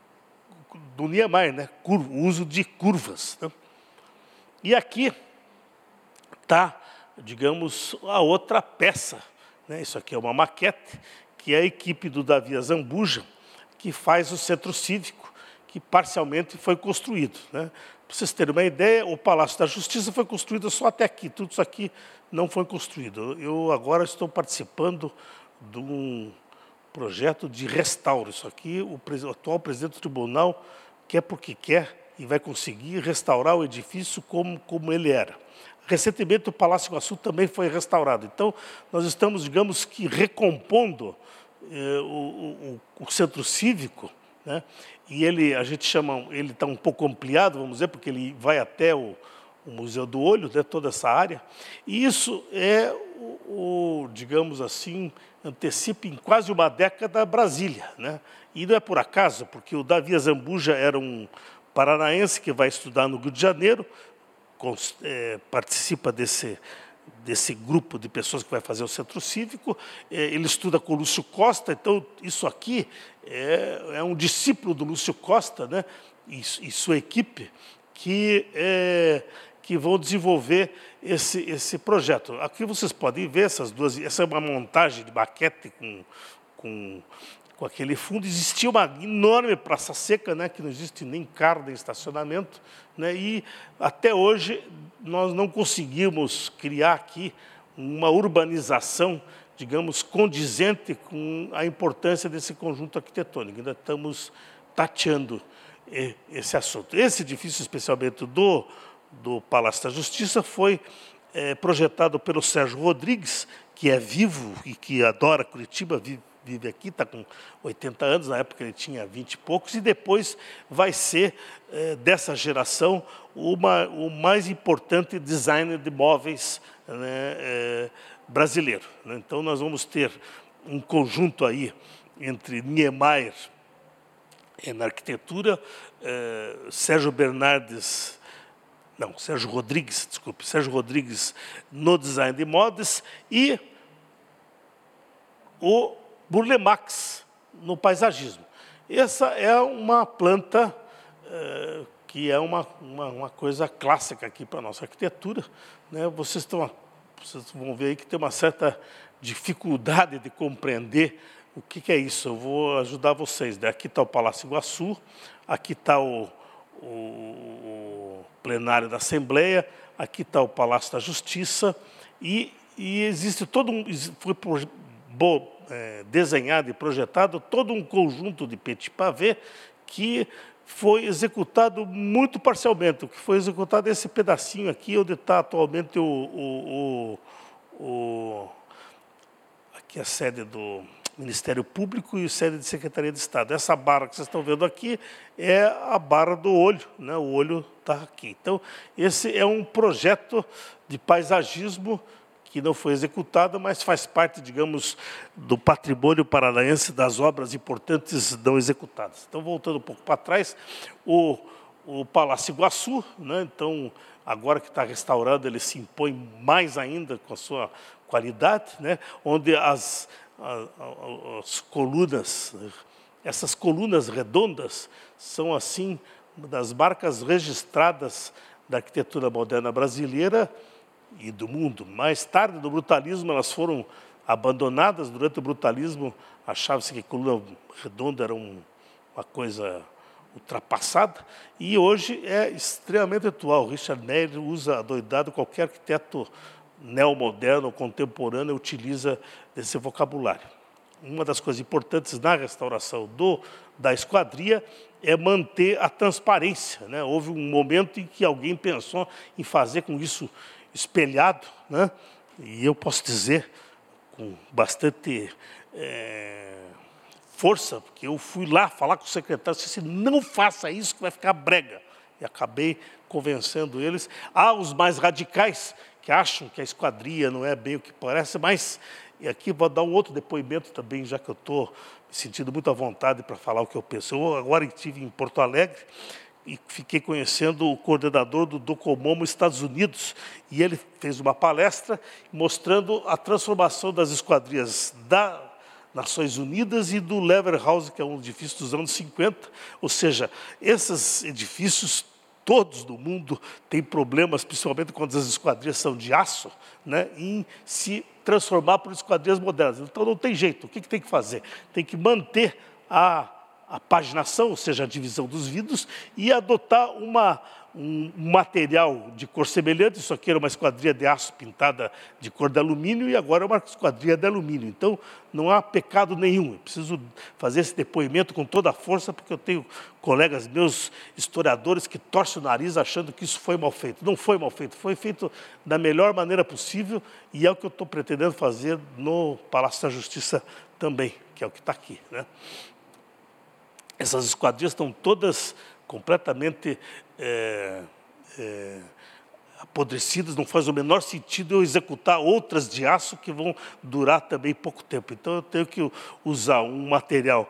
[SPEAKER 2] do Niemeyer, né? O uso de curvas, né? E aqui está, digamos, a outra peça, né? Isso aqui é uma maquete, que é a equipe do Davi Azambuja, que faz o centro cívico, que parcialmente foi construído, né? Para vocês terem uma ideia, o Palácio da Justiça foi construído só até aqui, tudo isso aqui não foi construído. Eu agora estou participando de um projeto de restauro. Isso aqui, o, o atual presidente do tribunal quer porque quer e vai conseguir restaurar o edifício como, como ele era. Recentemente, o Palácio Iguaçu também foi restaurado. Então, nós estamos, digamos que, recompondo eh, o, o, o centro cívico, né? E ele, a gente chama, ele está um pouco ampliado, vamos dizer, porque ele vai até o, o Museu do Olho, né, toda essa área. E isso é, o, o, digamos assim, antecipa em quase uma década Brasília, né? E não é por acaso, porque o Davi Azambuja era um paranaense que vai estudar no Rio de Janeiro, cons, é, participa desse, desse grupo de pessoas que vai fazer o centro cívico, é, ele estuda com o Lúcio Costa, então isso aqui é, é um discípulo do Lúcio Costa, né, e, e sua equipe, que, é, que vão desenvolver esse, esse projeto. Aqui vocês podem ver essas duas, essa é uma montagem de maquete com, com, com aquele fundo. Existia uma enorme praça seca, né, que não existe nem carro, nem estacionamento, né, e até hoje nós não conseguimos criar aqui uma urbanização, digamos, condizente com a importância desse conjunto arquitetônico. Ainda estamos tateando esse assunto. Esse edifício, especialmente do, do Palácio da Justiça, foi é, projetado pelo Sérgio Rodrigues, que é vivo e que adora Curitiba, vive, vive aqui, está com oitenta anos, na época ele tinha vinte e poucos, e depois vai ser, é, dessa geração, uma, o mais importante designer de móveis, né, é, brasileiro. Então, nós vamos ter um conjunto aí entre Niemeyer na arquitetura, eh, Sérgio Bernardes, não, Sérgio Rodrigues, desculpe, Sérgio Rodrigues no design de modas e o Burle Marx no paisagismo. Essa é uma planta eh, que é uma, uma, uma coisa clássica aqui para a nossa arquitetura, né? Vocês estão Vocês vão ver aí que tem uma certa dificuldade de compreender o que, que é isso. Eu vou ajudar vocês, né? Aqui está o Palácio Iguaçu, aqui está o, o, o plenário da Assembleia, aqui está o Palácio da Justiça, e, e existe todo um... Foi por, bo, é, desenhado e projetado todo um conjunto de petit pavé que foi executado muito parcialmente. O que foi executado é esse pedacinho aqui, onde está atualmente o, o, o, o, aqui a sede do Ministério Público e a sede de Secretaria de Estado. Essa barra que vocês estão vendo aqui é a barra do olho, né? O olho está aqui. Então, esse é um projeto de paisagismo que não foi executado, mas faz parte, digamos, do patrimônio paranaense das obras importantes não executadas. Então, voltando um pouco para trás, o, o Palácio Iguaçu, né? Então, agora que está restaurando, ele se impõe mais ainda com a sua qualidade, né? Onde as, as, as colunas, essas colunas redondas, são, assim, uma das marcas registradas da arquitetura moderna brasileira e do mundo. Mais tarde, no brutalismo, elas foram abandonadas. Durante o brutalismo, achava-se que a coluna redonda era um, uma coisa ultrapassada, e hoje é extremamente atual. Richard Meier usa adoidado, qualquer arquiteto neomoderno, contemporâneo, utiliza desse vocabulário. Uma das coisas importantes na restauração do, da esquadria é manter a transparência, né? Houve um momento em que alguém pensou em fazer com isso espelhado, né? E eu posso dizer com bastante é, força, porque eu fui lá falar com o secretário e disse, não faça isso que vai ficar brega. E acabei convencendo eles. Há os mais radicais que acham que a esquadria não é bem o que parece, mas e aqui vou dar um outro depoimento também, já que eu estou me sentindo muito à vontade para falar o que eu penso. Eu agora estive em Porto Alegre e fiquei conhecendo o coordenador do Docomomo Estados Unidos, e ele fez uma palestra mostrando a transformação das esquadrias das Nações Unidas e do Leverhulme, que é um edifício dos anos cinquenta, ou seja, esses edifícios todos do mundo têm problemas, principalmente quando as esquadrias são de aço, né, em se transformar por esquadrias modernas. Então não tem jeito, o que, que tem que fazer? Tem que manter a a paginação, ou seja, a divisão dos vidros, e adotar uma, um material de cor semelhante. Isso aqui era uma esquadria de aço pintada de cor de alumínio, e agora é uma esquadria de alumínio. Então, não há pecado nenhum. Eu preciso fazer esse depoimento com toda a força, porque eu tenho colegas meus, historiadores, que torcem o nariz achando que isso foi mal feito. Não foi mal feito, foi feito da melhor maneira possível, e é o que eu estou pretendendo fazer no Palácio da Justiça também, que é o que está aqui, né? Essas esquadrias estão todas completamente é, é, apodrecidas, não faz o menor sentido eu executar outras de aço que vão durar também pouco tempo. Então, eu tenho que usar um material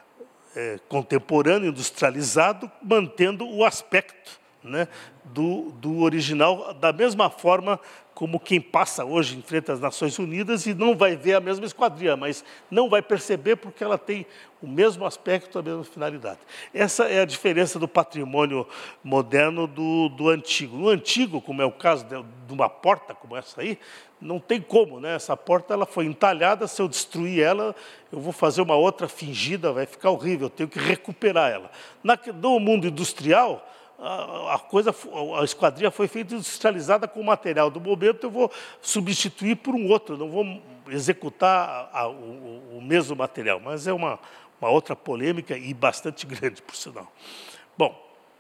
[SPEAKER 2] é, contemporâneo, industrializado, mantendo o aspecto, né, do, do original, da mesma forma como quem passa hoje em frente às Nações Unidas e não vai ver a mesma esquadria, mas não vai perceber porque ela tem o mesmo aspecto, a mesma finalidade. Essa é a diferença do patrimônio moderno do, do antigo. No antigo, como é o caso de, de uma porta como essa aí, não tem como, né? Essa porta ela foi entalhada, se eu destruir ela, eu vou fazer uma outra fingida, vai ficar horrível, eu tenho que recuperar ela. Na, no mundo industrial, a coisa, a esquadria foi feita industrializada com o material do momento, eu vou substituir por um outro, não vou executar a, a, o, o mesmo material, mas é uma, uma outra polêmica e bastante grande, por sinal. Bom,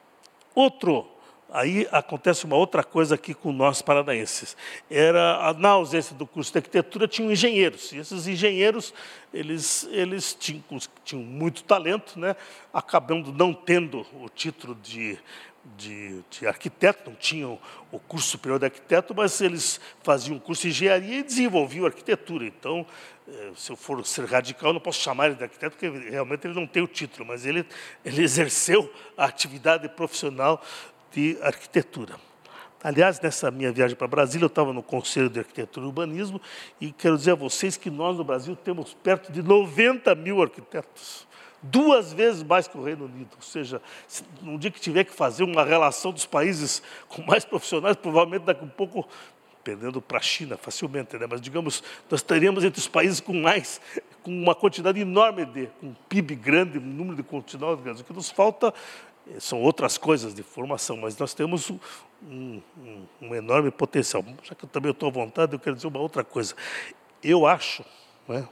[SPEAKER 2] outro, aí acontece uma outra coisa aqui com nós paranaenses. Era, na ausência do curso de arquitetura, tinham engenheiros, e esses engenheiros, eles, eles tinham, tinham muito talento, né, acabando não tendo o título de De, de arquiteto, não tinham o curso superior de arquiteto, mas eles faziam o curso de engenharia e desenvolviam arquitetura. Então, se eu for ser radical, eu não posso chamar ele de arquiteto, porque realmente ele não tem o título, mas ele, ele exerceu a atividade profissional de arquitetura. Aliás, nessa minha viagem para Brasília, eu estava no Conselho de Arquitetura e Urbanismo, e quero dizer a vocês que nós, no Brasil, temos perto de noventa mil arquitetos. Duas vezes mais que o Reino Unido. Ou seja, no dia que tiver que fazer uma relação dos países com mais profissionais, provavelmente daqui a um pouco, perdendo para a China facilmente, né? Mas, digamos, nós estaríamos entre os países com mais, com uma quantidade enorme de, com um P I B grande, um número de continuados grandes. O que nos falta são outras coisas de formação, mas nós temos um, um, um enorme potencial. Já que eu também estou à vontade, eu quero dizer uma outra coisa. Eu acho, né?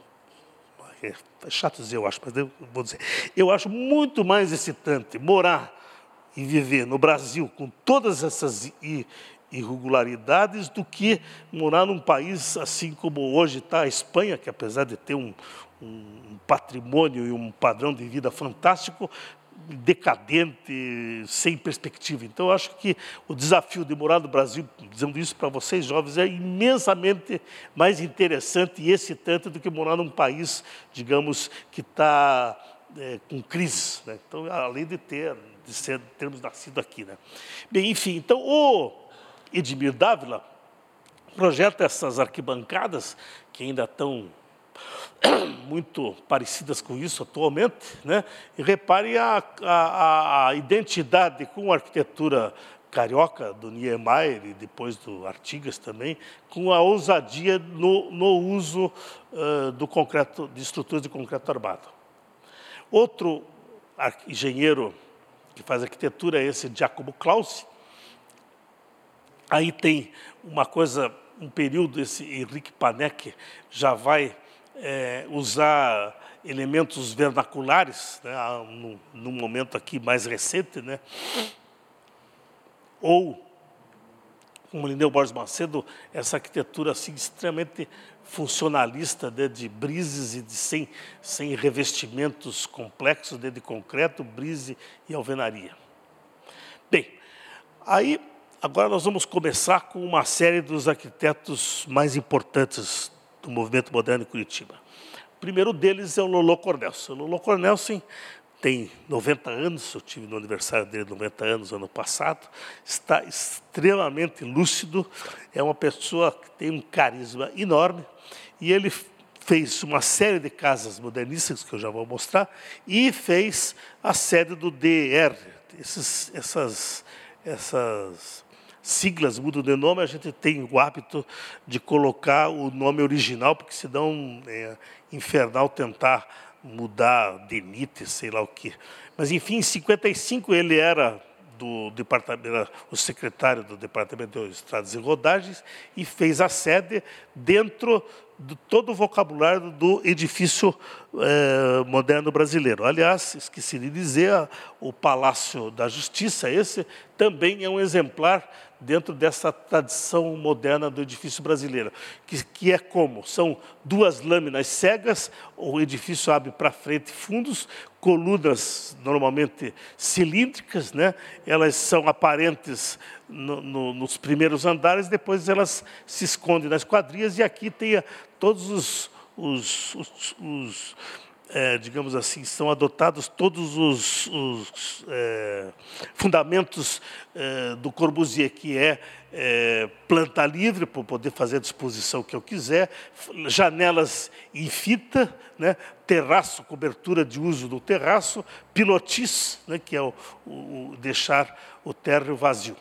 [SPEAKER 2] É chato dizer, eu acho, mas eu vou dizer. Eu acho muito mais excitante morar e viver no Brasil com todas essas irregularidades do que morar num país assim como hoje está a Espanha, que apesar de ter um, um patrimônio e um padrão de vida fantástico, decadente, sem perspectiva. Então, eu acho que o desafio de morar no Brasil, dizendo isso para vocês jovens, é imensamente mais interessante e excitante do que morar num país, digamos, que está é, com crise, né? Então, além de ter, de ser, termos nascido aqui, né? Bem, enfim, então, o Edmir Dávila projeta essas arquibancadas, que ainda estão muito parecidas com isso atualmente, né? E repare a, a, a identidade com a arquitetura carioca do Niemeyer e depois do Artigas também, com a ousadia no, no uso uh, do concreto, de estruturas de concreto armado. Outro engenheiro que faz arquitetura é esse Giacomo Clausi. Aí tem uma coisa, um período, esse Henrique Paneck já vai É, usar elementos vernaculares, né, no, no momento aqui mais recente, né, ou, como Lineu Borges Macedo, essa arquitetura assim, extremamente funcionalista, né, de brises e de, sem, sem revestimentos complexos, né, de concreto, brise e alvenaria. Bem, aí agora nós vamos começar com uma série dos arquitetos mais importantes do movimento moderno em Curitiba. O primeiro deles é o Lolo Cornelsen. O Lolo Cornelsen tem noventa anos, eu tive no aniversário dele noventa anos ano passado, está extremamente lúcido, é uma pessoa que tem um carisma enorme, e ele fez uma série de casas modernistas, que eu já vou mostrar, e fez a sede do D R. Esses, essas, essas siglas mudam de nome, a gente tem o hábito de colocar o nome original, porque senão é infernal tentar mudar D N I T, sei lá o quê. Mas, enfim, em cinquenta e cinco ele era do departamento, era o secretário do Departamento de Estradas e Rodagens, e fez a sede dentro de todo o vocabulário do edifício eh, moderno brasileiro. Aliás, esqueci de dizer, o Palácio da Justiça, esse também é um exemplar dentro dessa tradição moderna do edifício brasileiro, que, que é como? São duas lâminas cegas, o edifício abre para frente fundos, colunas normalmente cilíndricas, né? Elas são aparentes no, no, nos primeiros andares, depois elas se escondem nas quadrias, e aqui tem todos os, os, os, os É, digamos assim, são adotados todos os, os é, fundamentos é, do Corbusier, que é, é planta livre, para poder fazer a disposição que eu quiser, janelas em fita, né, terraço, cobertura de uso do terraço, pilotis, né, que é o, o, o deixar o térreo vazio.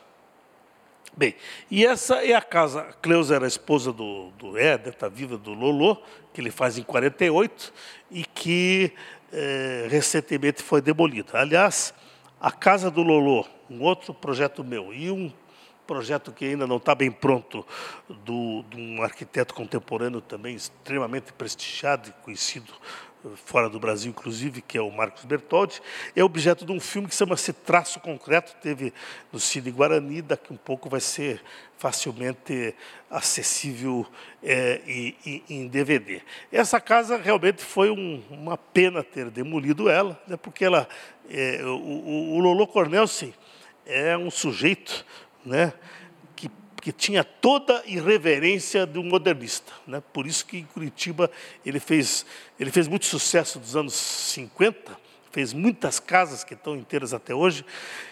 [SPEAKER 2] Bem, e essa é a casa. A Cleusa era a esposa do, do Éder, está viva, do Lolô, que ele faz em quarenta e oito, e que eh, recentemente foi demolida. Aliás, a casa do Lolô, um outro projeto meu, e um projeto que ainda não está bem pronto, do, de um arquiteto contemporâneo também extremamente prestigiado e conhecido fora do Brasil, inclusive, que é o Marcos Bertoldi, é objeto de um filme que chama-se Traço Concreto, teve no Cine Guarani, daqui um pouco vai ser facilmente acessível é, e, e, em D V D. Essa casa realmente foi um, uma pena ter demolido ela, né, porque ela, é, o, o, o Lolô Cornelsen é um sujeito, né, que que tinha toda a irreverência de um modernista, né? Por isso que em Curitiba ele fez, ele fez muito sucesso dos anos cinquenta, fez muitas casas que estão inteiras até hoje,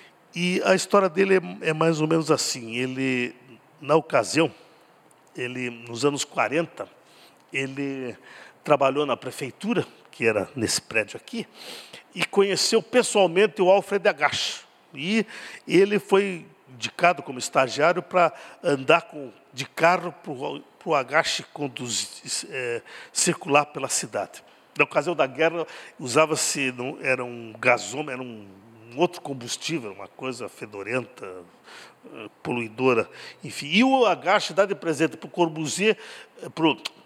[SPEAKER 2] e a história dele é, é mais ou menos assim. Ele, na ocasião, ele, nos anos quarenta, ele trabalhou na prefeitura, que era nesse prédio aqui, e conheceu pessoalmente o Alfred Agache, e ele foi indicado como estagiário para andar com, de carro para o Agache conduzir, é, circular pela cidade. Na ocasião da guerra, usava-se, era um gasômetro, era um, um outro combustível, uma coisa fedorenta, poluidora, enfim. E o Agache dá de presente para o Corbusier, para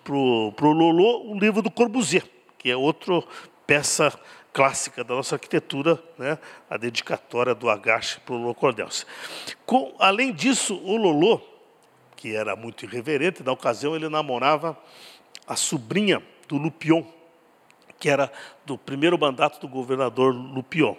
[SPEAKER 2] o Lolô, um livro do Corbusier, que é outra peça clássica da nossa arquitetura, né, a dedicatória do Agache para o Lolô Cornelsen. Com, além disso, o Lolô, que era muito irreverente, na ocasião ele namorava a sobrinha do Lupion, que era do primeiro mandato do governador Lupion.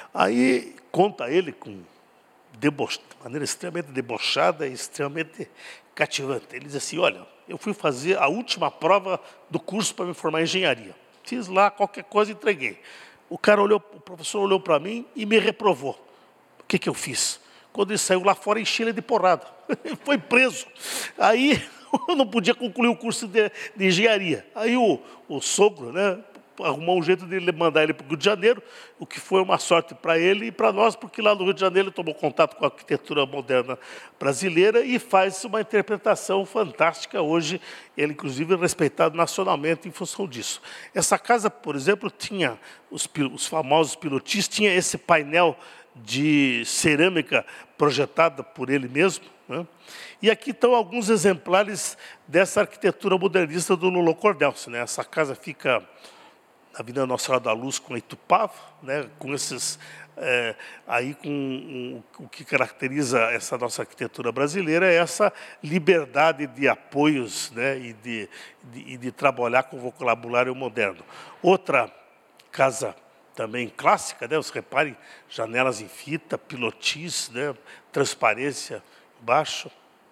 [SPEAKER 2] Aí conta ele com deboche, de maneira extremamente debochada e extremamente cativante. Ele diz assim: olha, eu fui fazer a última prova do curso para me formar em engenharia. Fiz lá qualquer coisa e entreguei. O cara olhou, o professor olhou para mim e me reprovou. O que que eu fiz? Quando ele saiu lá fora, enchi ele de porrada. Foi preso. Aí eu não podia concluir o curso de, de engenharia. Aí o, o sogro, né, arrumou um jeito de ele mandar ele para o Rio de Janeiro, o que foi uma sorte para ele e para nós, porque lá no Rio de Janeiro ele tomou contato com a arquitetura moderna brasileira e faz uma interpretação fantástica. Hoje ele, inclusive, é respeitado nacionalmente em função disso. Essa casa, por exemplo, tinha os, os famosos pilotis, tinha esse painel de cerâmica projetada por ele mesmo, né? E aqui estão alguns exemplares dessa arquitetura modernista do Lolô Cornelsen, né? Essa casa fica na Avenida Nossa Senhora da Luz com Itupava, né, com esses, é, aí com um, o que caracteriza essa nossa arquitetura brasileira é essa liberdade de apoios, né, e, de, de, e de trabalhar com vocabulário moderno. Outra casa também clássica, né, vocês reparem, janelas em fita, pilotis, né, transparência embaixo.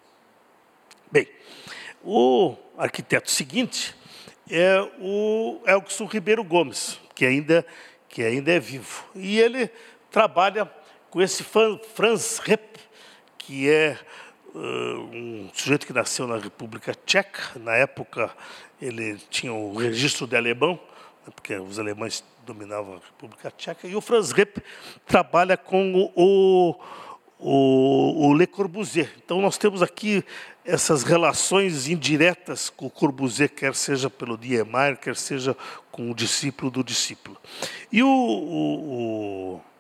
[SPEAKER 2] Bem, o arquiteto seguinte é o Elkson Ribeiro Gomes, que ainda que ainda é vivo. E ele trabalha com esse Franz Repp, que é uh, um sujeito que nasceu na República Tcheca. Na época, ele tinha o registro de alemão, né, porque os alemães dominavam a República Tcheca. E o Franz Repp trabalha com o, o, o Le Corbusier. Então, nós temos aqui essas relações indiretas com o Corbusier, quer seja pelo Niemeyer, quer seja com o discípulo do discípulo. E o, o, o,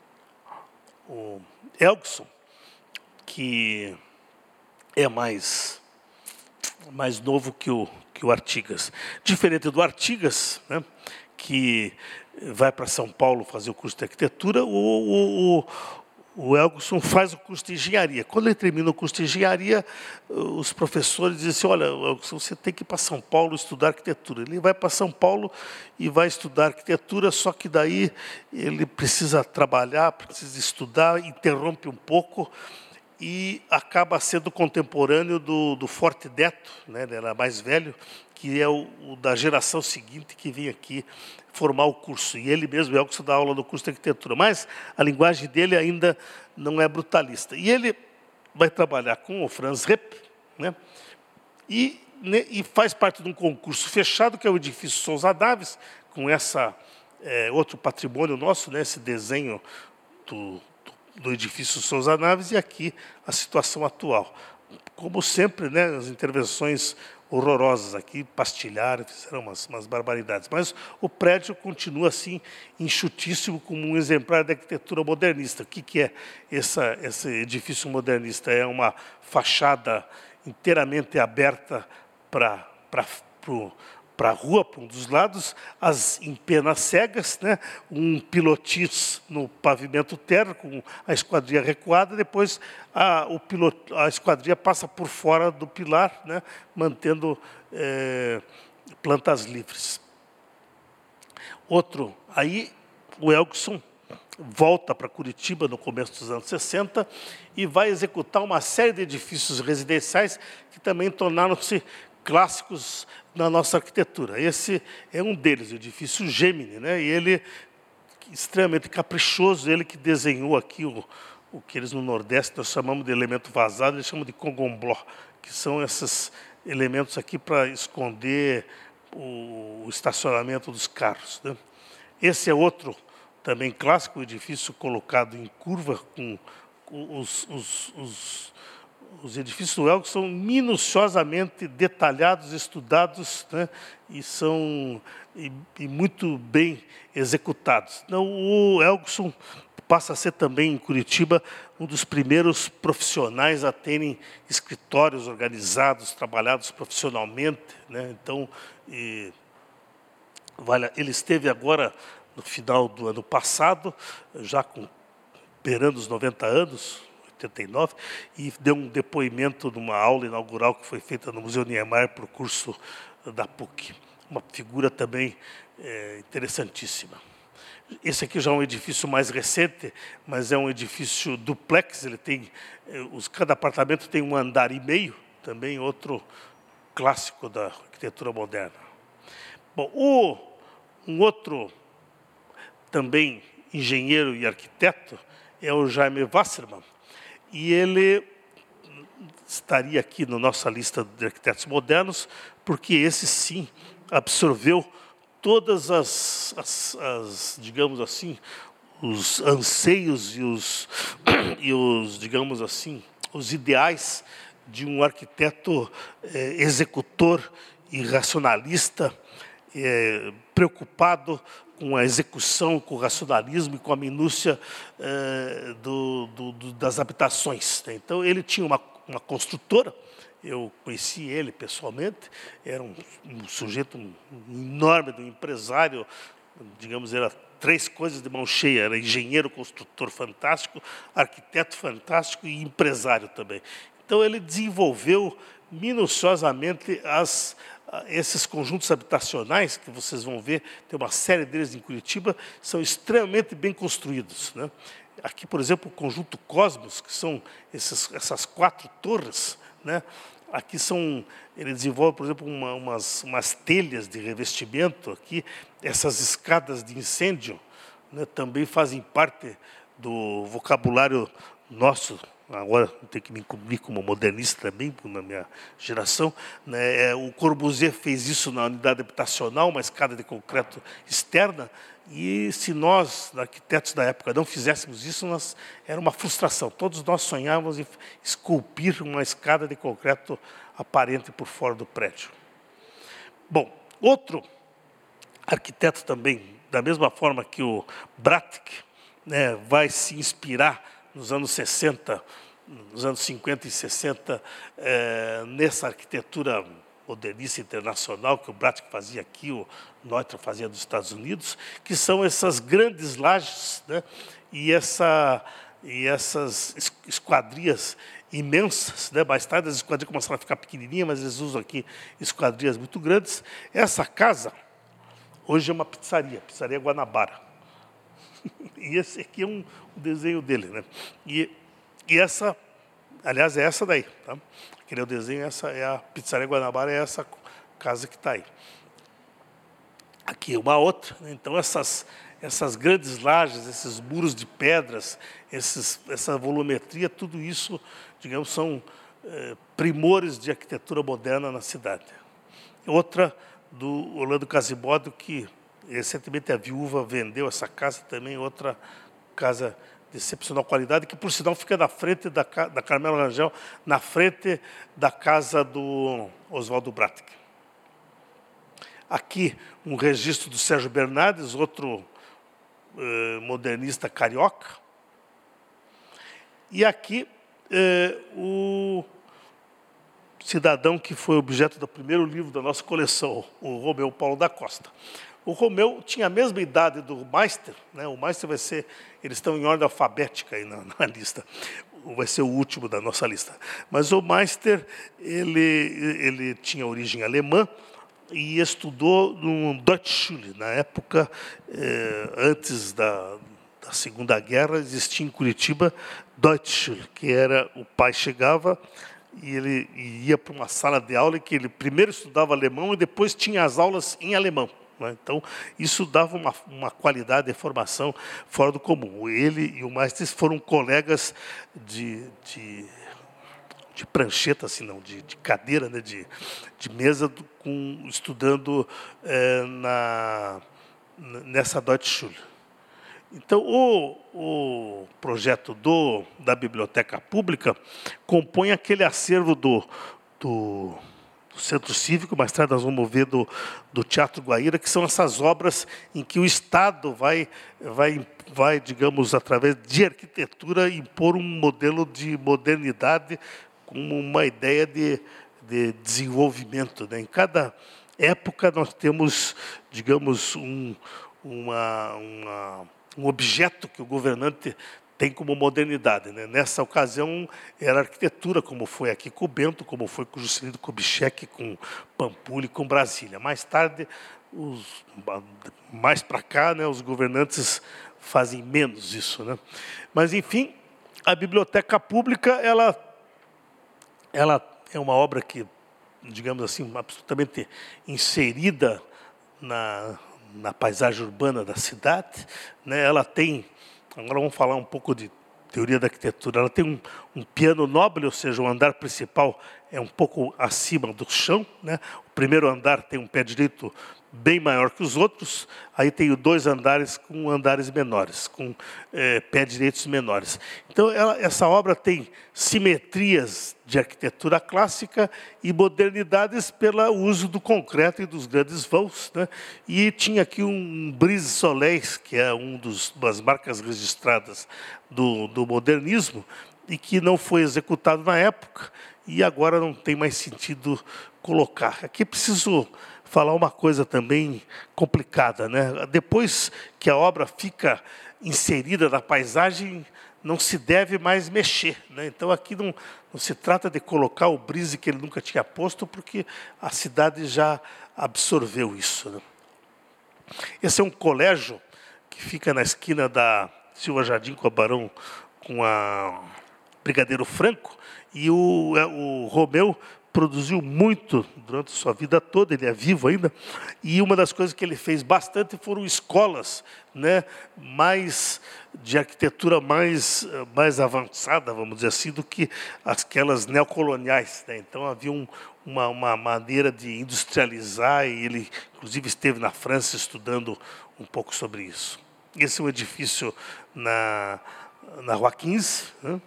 [SPEAKER 2] o Elgson, que é mais, mais novo que o, que o Artigas. Diferente do Artigas, né, que vai para São Paulo fazer o curso de arquitetura, o, o, o, o Elgson faz o curso de engenharia. Quando ele termina o curso de engenharia, os professores dizem assim, olha, Elgson, você tem que ir para São Paulo estudar arquitetura. Ele vai para São Paulo e vai estudar arquitetura, só que daí ele precisa trabalhar, precisa estudar, interrompe um pouco e acaba sendo contemporâneo do, do Forte Neto, né, ele era mais velho, que é o, o da geração seguinte que vem aqui formar o curso. E ele mesmo, Elgson, dá aula no curso de arquitetura, mas a linguagem dele ainda não é brutalista. E ele vai trabalhar com o Franz Repp, né, e, né, e faz parte de um concurso fechado, que é o edifício Sousa Naves, com essa é, outro patrimônio nosso, né, esse desenho do, do edifício Sousa Naves, e aqui a situação atual. Como sempre, né, as intervenções horrorosas aqui, pastilharam, fizeram umas, umas barbaridades. Mas o prédio continua assim, enxutíssimo, como um exemplar da arquitetura modernista. O que, que é essa, esse edifício modernista? É uma fachada inteiramente aberta para para a rua, para um dos lados, as empenas cegas, né? Um pilotis no pavimento terra, com a esquadria recuada, depois a, o pilot, a esquadria passa por fora do pilar, né? Mantendo é, plantas livres. Outro, aí o Elgson volta para Curitiba no começo dos anos sessenta e vai executar uma série de edifícios residenciais que também tornaram-se clássicos na nossa arquitetura. Esse é um deles, o edifício Gemini, né? E ele, extremamente caprichoso, ele que desenhou aqui o, o que eles no Nordeste nós chamamos de elemento vazado, eles chamam de cogombló, que são esses elementos aqui para esconder o, o estacionamento dos carros, né? Esse é outro também clássico, o edifício colocado em curva, com, com os, os, os Os edifícios do Elgson são minuciosamente detalhados, estudados, né, e são e, e muito bem executados. Então, o Elgson passa a ser também, em Curitiba, um dos primeiros profissionais a terem escritórios organizados, trabalhados profissionalmente, né? Então, e, vale, ele esteve agora, no final do ano passado, já com, beirando os noventa anos, oitenta e nove, e deu um depoimento numa aula inaugural que foi feita no Museu Niemeyer para o curso da P U C. Uma figura também é, interessantíssima. Esse aqui já é um edifício mais recente, mas é um edifício duplex, ele tem, os, cada apartamento tem um andar e meio, também outro clássico da arquitetura moderna. Bom, o, um outro também engenheiro e arquiteto é o Jaime Wasserman, e ele estaria aqui na nossa lista de arquitetos modernos, porque esse sim absorveu todas as, as, as digamos assim, os anseios e os, e os, digamos assim, os ideais de um arquiteto eh, executor e racionalista, eh, preocupado com a execução, com o racionalismo e com a minúcia eh, do, do, do, das habitações, né? Então, ele tinha uma, uma construtora, eu conheci ele pessoalmente, era um, um sujeito um, enorme, um empresário, digamos, era três coisas de mão cheia, era engenheiro, construtor fantástico, arquiteto fantástico e empresário também. Então, ele desenvolveu minuciosamente as, esses conjuntos habitacionais, que vocês vão ver, tem uma série deles em Curitiba, são extremamente bem construídos, né? Aqui, por exemplo, o conjunto Cosmos, que são esses, essas quatro torres, né? Aqui são, ele desenvolve, por exemplo, uma, umas, umas telhas de revestimento, aqui, essas escadas de incêndio, né, também fazem parte do vocabulário nosso. Agora tenho que me incluir como modernista também, na minha geração. Né? O Corbusier fez isso na unidade habitacional, uma escada de concreto externa, e se nós, arquitetos da época, não fizéssemos isso, nós, era uma frustração. Todos nós sonhávamos em esculpir uma escada de concreto aparente por fora do prédio. Bom, outro arquiteto também, da mesma forma que o Bratic, né, vai se inspirar nos anos sessenta, nos anos cinquenta e sessenta, é, nessa arquitetura modernista internacional que o Bratic fazia aqui, o Neutra fazia dos Estados Unidos, que são essas grandes lajes, né, e, essa, e essas esquadrias imensas, né? Mais tarde as esquadrias começaram a ficar pequenininhas, mas eles usam aqui esquadrias muito grandes. Essa casa hoje é uma pizzaria, Pizzaria Guanabara. E esse aqui é um, um desenho dele, né? E, e essa, aliás, é essa daí, tá? Aquele é o desenho, essa é a Pizzaria Guanabara, é essa casa que está aí. Aqui uma outra, né? Então essas, essas grandes lajes, esses muros de pedras, esses, essa volumetria, tudo isso, digamos, são eh, primores de arquitetura moderna na cidade. Outra do Orlando Quasimodo, que recentemente a viúva vendeu essa casa, também outra casa de excepcional qualidade, que por sinal fica na frente da, da Carmelo Rangel, na frente da casa do Oswaldo Bratic. Aqui um registro do Sérgio Bernardes, outro eh, modernista carioca. E aqui eh, o cidadão que foi objeto do primeiro livro da nossa coleção, o Romeu Paulo da Costa. O Romeu tinha a mesma idade do Meister, né? O Meister vai ser, eles estão em ordem alfabética aí na, na lista, vai ser o último da nossa lista. Mas o Meister, ele, ele tinha origem alemã e estudou no Deutschschule. Na época, eh, antes da, da Segunda Guerra, existia em Curitiba Deutschschule, que era, o pai chegava e ele ia para uma sala de aula que ele primeiro estudava alemão e depois tinha as aulas em alemão. Então, isso dava uma, uma qualidade de formação fora do comum. Ele e o Meister foram colegas de, de, de prancheta, assim, não, de, de cadeira, né, de, de mesa, com, estudando é, na, nessa Deutschschule. Então, o, o projeto do, da Biblioteca Pública compõe aquele acervo do... do Centro Cívico, mais tarde nós vamos ver do, do Teatro Guaíra, que são essas obras em que o Estado vai, vai, vai, digamos, através de arquitetura, impor um modelo de modernidade como uma ideia de, de desenvolvimento, né? Em cada época nós temos, digamos, um, uma, uma, um objeto que o governante tem como modernidade, né? Nessa ocasião era a arquitetura, como foi aqui com o Bento, como foi com o Juscelino Kubitschek, com Pampulha e com Brasília. Mais tarde, os, mais para cá, né, os governantes fazem menos isso, né? Mas, enfim, a Biblioteca Pública, ela, ela é uma obra que, digamos assim, absolutamente inserida na, na paisagem urbana da cidade, né? Ela tem... Agora vamos falar um pouco de teoria da arquitetura. Ela tem um, um piano nobre, ou seja, o andar principal é um pouco acima do chão, né? O primeiro andar tem um pé direito bem maior que os outros, aí tem dois andares com andares menores, com é, pé direitos menores. Então, ela, essa obra tem simetrias de arquitetura clássica e modernidades pelo uso do concreto e dos grandes vãos, né? E tinha aqui um Brise Soleil, que é uma das marcas registradas do, do modernismo, e que não foi executado na época, e agora não tem mais sentido colocar. Aqui preciso falar uma coisa também complicada, né? Depois que a obra fica inserida na paisagem, não se deve mais mexer, né? Então aqui não, não se trata de colocar o brise que ele nunca tinha posto, porque a cidade já absorveu isso, né? Esse é um colégio que fica na esquina da Silva Jardim com a Barão, com a Brigadeiro Franco, e o, o Romeu produziu muito durante a sua vida toda, ele é vivo ainda, e uma das coisas que ele fez bastante foram escolas, né, mais de arquitetura mais, mais avançada, vamos dizer assim, do que aquelas neocoloniais, né? Então havia um, uma, uma maneira de industrializar, e ele inclusive esteve na França estudando um pouco sobre isso. Esse é um edifício na, na Rua quinze, né?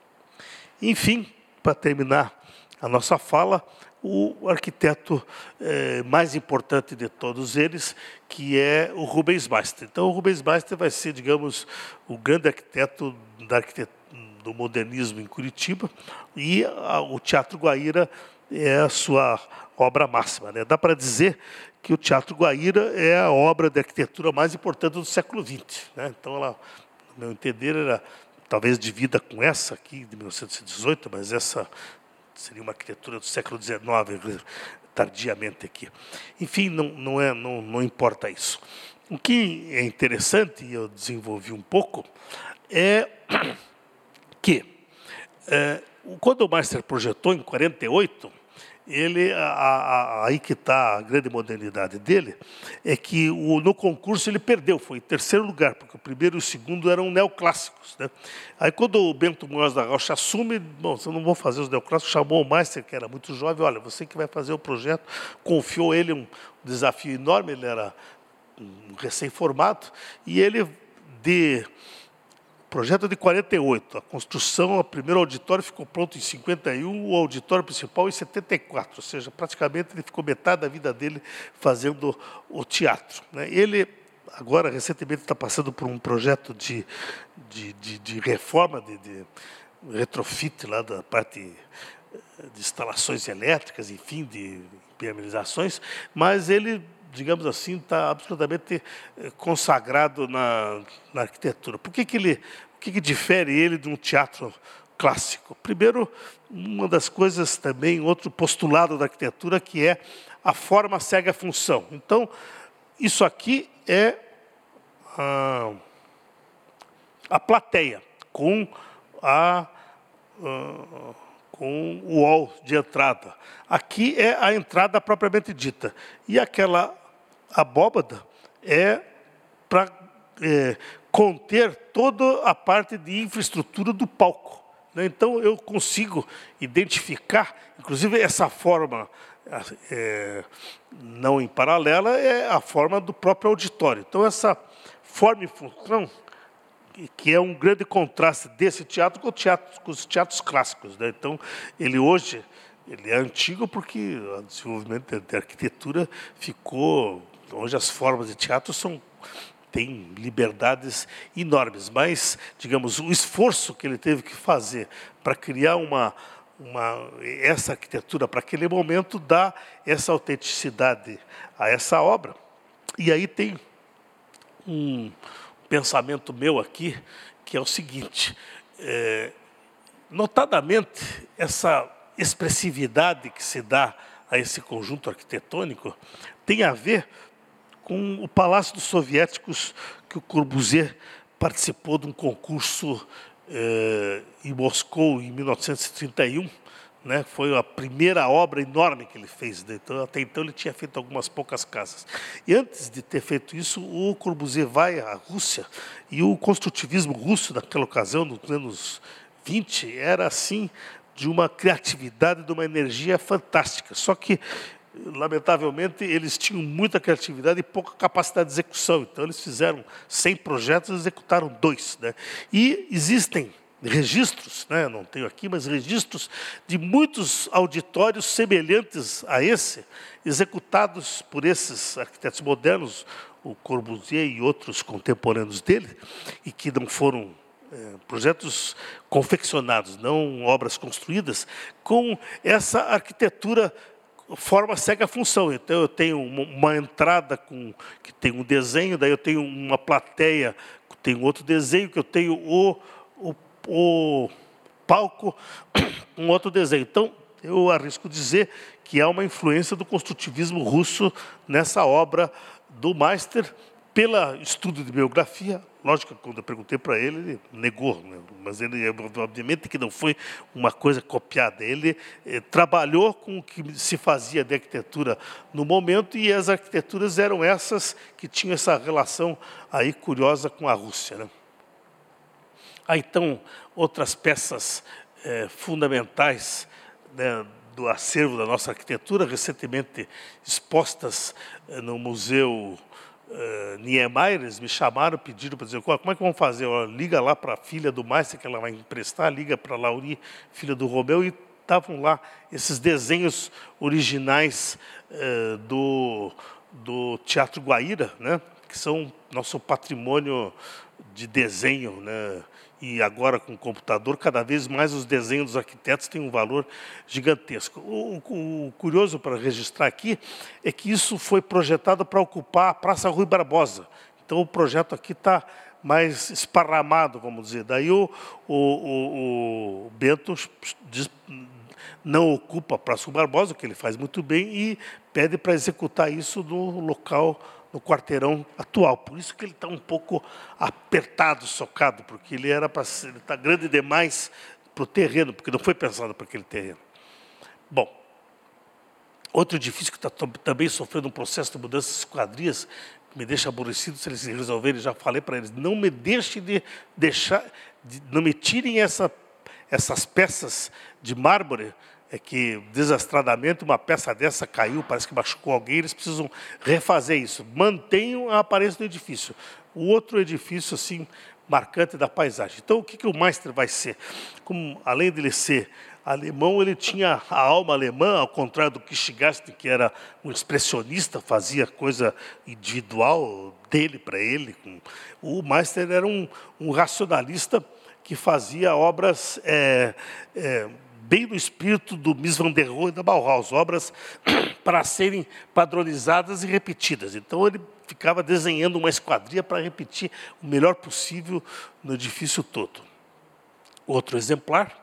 [SPEAKER 2] Enfim, para terminar a nossa fala, o arquiteto eh, mais importante de todos eles, que é o Rubens Meister. Então, o Rubens Meister vai ser, digamos, o grande arquiteto da arquitetura do modernismo em Curitiba, e a, o Teatro Guaíra é a sua obra máxima, né? Dá para dizer que o Teatro Guaíra é a obra de arquitetura mais importante do século vinte, né? Então, ela, no meu entender, era talvez divida com essa aqui, de mil novecentos e dezoito, mas essa seria uma arquitetura do século dezenove, tardiamente aqui. Enfim, não, não, é, não, não importa isso. O que é interessante, e eu desenvolvi um pouco, é que, é, quando o Meister projetou, em quarenta e oito, ele, a, a, aí que está a grande modernidade dele, é que o, no concurso ele perdeu, foi em terceiro lugar, porque o primeiro e o segundo eram neoclássicos, né? Aí quando o Bento Munhoz da Rocha assume, bom, você não vou fazer os neoclássicos, chamou o Meister, que era muito jovem, olha, você que vai fazer o projeto, confiou ele um desafio enorme, ele era um recém-formado, e ele, de projeto de quarenta e oito, a construção, o primeiro auditório ficou pronto em cinquenta e um, o auditório principal em setenta e quatro, ou seja, praticamente ele ficou metade da vida dele fazendo o teatro, né? Ele, agora, recentemente, está passando por um projeto de, de, de, de reforma, de, de retrofit lá da parte de instalações elétricas, enfim, de impermeabilizações, mas ele, digamos assim, está absolutamente consagrado na, na arquitetura. Por que que ele, o que que difere ele de um teatro clássico? Primeiro, uma das coisas também, outro postulado da arquitetura, que é a forma segue a função. Então, isso aqui é a, a plateia, com, a, a, com o hall de entrada. Aqui é a entrada propriamente dita. E aquela abóbada é para é, conter toda a parte de infraestrutura do palco, né? Então, eu consigo identificar, inclusive, essa forma é, não em paralela, é a forma do próprio auditório. Então, essa forma e função, que é um grande contraste desse teatro com, o teatro, com os teatros clássicos, né? Então, ele hoje ele é antigo porque o desenvolvimento da arquitetura ficou... Hoje as formas de teatro são, têm liberdades enormes, mas, digamos, o esforço que ele teve que fazer para criar uma, uma, essa arquitetura para aquele momento dá essa autenticidade a essa obra. E aí tem um pensamento meu aqui, que é o seguinte, é, notadamente, essa expressividade que se dá a esse conjunto arquitetônico tem a ver com o Palácio dos Soviéticos, que o Corbusier participou de um concurso eh, em Moscou, em mil novecentos e trinta e um, né? Foi a primeira obra enorme que ele fez. Né? Então, até então ele tinha feito algumas poucas casas. E antes de ter feito isso, o Corbusier vai à Rússia, e o construtivismo russo, naquela ocasião, nos anos vinte, era assim, de uma criatividade, de uma energia fantástica. Só que, lamentavelmente, eles tinham muita criatividade e pouca capacidade de execução. Então, eles fizeram cem projetos e executaram dois, né? E existem registros, né? Não tenho aqui, mas registros de muitos auditórios semelhantes a esse, executados por esses arquitetos modernos, o Corbusier e outros contemporâneos dele, e que não foram é, projetos confeccionados, não obras construídas, com essa arquitetura, forma segue a função. Então, eu tenho uma entrada com, que tem um desenho, daí eu tenho uma plateia que tem outro desenho, que eu tenho o, o, o palco, um outro desenho. Então, eu arrisco dizer que há uma influência do construtivismo russo nessa obra do Meister, Pelo estudo de biografia, lógico que quando eu perguntei para ele, ele negou, né? Mas ele, obviamente, que não foi uma coisa copiada. Ele eh, trabalhou com o que se fazia de arquitetura no momento, e as arquiteturas eram essas que tinham essa relação aí curiosa com a Rússia, né? Há, então, outras peças eh, fundamentais, né, do acervo da nossa arquitetura, recentemente expostas eh, no Museu Uh, Niemeyer. Eles me chamaram, pediram para dizer, como é que vamos fazer? Ó, liga lá para a filha do Meister, que ela vai emprestar, liga para a Lauri, filha do Romeu, e estavam lá esses desenhos originais uh, do, do Teatro Guaíra, né, que são nosso patrimônio de desenho, né? E agora com o computador, cada vez mais os desenhos dos arquitetos têm um valor gigantesco. O, o, o curioso para registrar aqui é que isso foi projetado para ocupar a Praça Rui Barbosa. Então o projeto aqui está mais esparramado, vamos dizer. Daí o, o, o, o Bento diz, não ocupa a Praça Rui Barbosa, que ele faz muito bem, e pede para executar isso no local, no quarteirão atual. Por isso que ele está um pouco apertado, socado, porque ele era para ele está grande demais para o terreno, porque não foi pensado para aquele terreno. Bom, outro edifício que está também sofrendo um processo de mudanças esquadrias, que me deixa aborrecido se eles resolverem, já falei para eles, não me deixem de deixar, de, não me tirem essa, essas peças de mármore, é que, desastradamente, uma peça dessa caiu, parece que machucou alguém, eles precisam refazer isso. Mantenham a aparência do edifício. O outro edifício, assim, marcante da paisagem. Então, o que, que o Meister vai ser? Como, além de ele ser alemão, ele tinha a alma alemã, ao contrário do Kishigastin, que era um expressionista, fazia coisa individual dele para ele. O Meister era um, um racionalista que fazia obras é, é, bem no espírito do Mies van der Rohe e da Bauhaus, obras para serem padronizadas e repetidas. Então, ele ficava desenhando uma esquadria para repetir o melhor possível no edifício todo. Outro exemplar.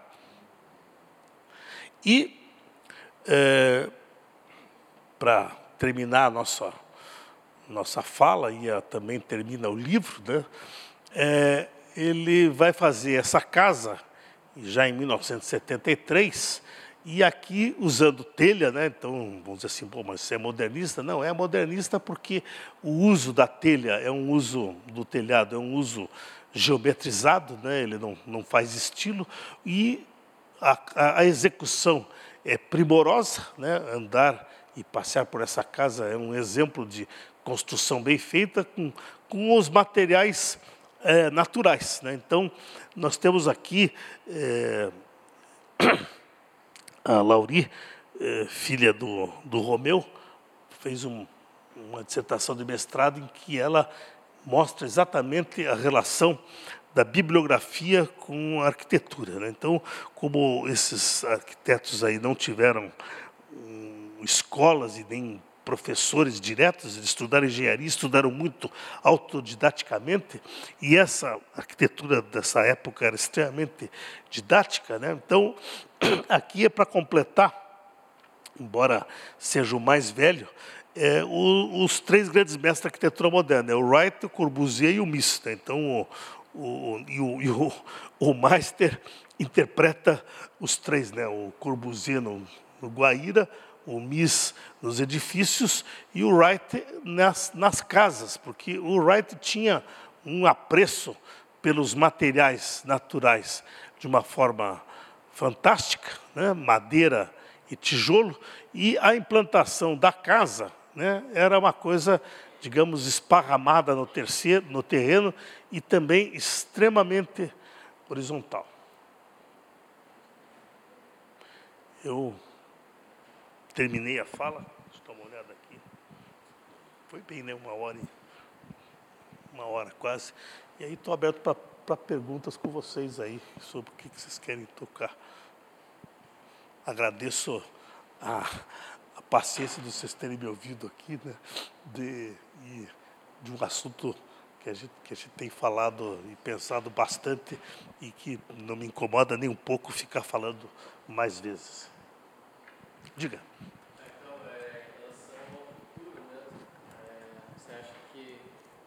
[SPEAKER 2] E, é, para terminar a nossa, nossa fala, e a, também termina o livro, né, é, ele vai fazer essa casa, já em mil novecentos e setenta e três, e aqui usando telha, né? Então, vamos dizer assim, pô, mas você é modernista? Não, é modernista porque o uso da telha é um uso do telhado, é um uso geometrizado, né? Ele não, não faz estilo, e a, a, a execução é primorosa, né? Andar e passear por essa casa é um exemplo de construção bem feita, com, com os materiais é, naturais, né? Então, nós temos aqui é, a Lauri, é, filha do, do Romeu, fez um, uma dissertação de mestrado em que ela mostra exatamente a relação da bibliografia com a arquitetura, né? Então, como esses arquitetos aí não tiveram um, escolas e nem professores diretos, eles estudaram engenharia, estudaram muito autodidaticamente, e essa arquitetura dessa época era extremamente didática, né? Então, aqui é para completar, embora seja o mais velho, é, o, os três grandes mestres da arquitetura moderna, é o Wright, o Corbusier e o Mies, né? Então, o, o, e o, e o, o Meister interpreta os três, né? O Corbusier no, no Guaíra, o Mies nos edifícios e o Wright nas, nas casas, porque o Wright tinha um apreço pelos materiais naturais de uma forma fantástica, né? Madeira e tijolo, e a implantação da casa, né, era uma coisa, digamos, esparramada no, terceiro, no terreno e também extremamente horizontal. Eu terminei a fala, deixa eu dar uma olhada aqui. Foi bem, né? Uma hora, uma hora quase. E aí estou aberto para perguntas com vocês aí, sobre o que, que vocês querem tocar. Agradeço a, a paciência de vocês terem me ouvido aqui, né? De, e, de um assunto que a, gente, que a gente tem falado e pensado bastante e que não me incomoda nem um pouco ficar falando mais vezes. Diga.
[SPEAKER 3] Então, é, em relação ao futuro mesmo, é, você acha que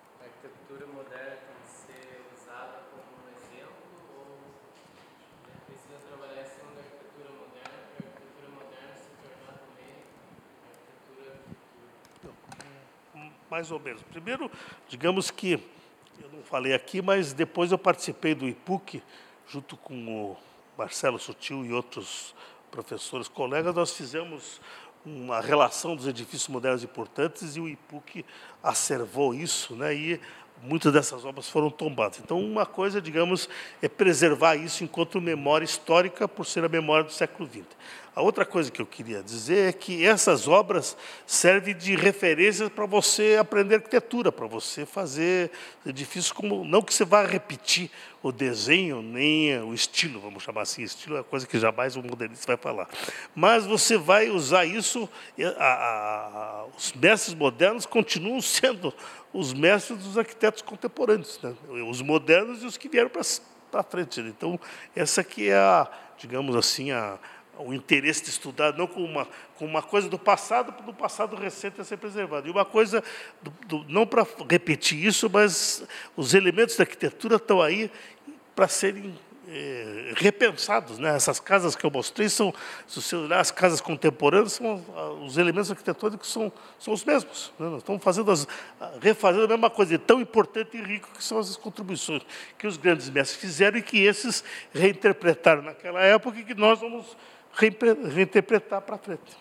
[SPEAKER 3] arquitetura moderna tem que ser usada como um exemplo ou precisa trabalhar em cima da arquitetura moderna para a arquitetura moderna se tornar também arquitetura futura?
[SPEAKER 2] Mais ou menos. Primeiro, digamos que, eu não falei aqui, mas depois eu participei do I P U C, junto com o Marcelo Sutil e outros professores, colegas, nós fizemos uma relação dos edifícios modernos importantes e o I P U C acervou isso, né, e muitas dessas obras foram tombadas. Então, uma coisa, digamos, é preservar isso enquanto memória histórica, por ser a memória do século vinte. A outra coisa que eu queria dizer é que essas obras servem de referência para você aprender arquitetura, para você fazer edifícios como... Não que você vá repetir o desenho, nem o estilo, vamos chamar assim, estilo é uma coisa que jamais o modernista vai falar. Mas você vai usar isso... A, a, a, os mestres modernos continuam sendo os mestres dos arquitetos contemporâneos, né? Os modernos e os que vieram para frente. Então, essa aqui é, a, digamos assim, a... o interesse de estudar, não como uma, como uma coisa do passado, do passado recente a ser preservado. E uma coisa, do, do, não para repetir isso, mas os elementos da arquitetura estão aí para serem é, repensados, né? Essas casas que eu mostrei, são, se você olhar as casas contemporâneas, são, os elementos arquitetônicos são, são os mesmos, né? Nós estamos fazendo as, refazendo a mesma coisa, e tão importante e rico que são as contribuições que os grandes mestres fizeram e que esses reinterpretaram naquela época e que nós vamos reinterpretar para frente.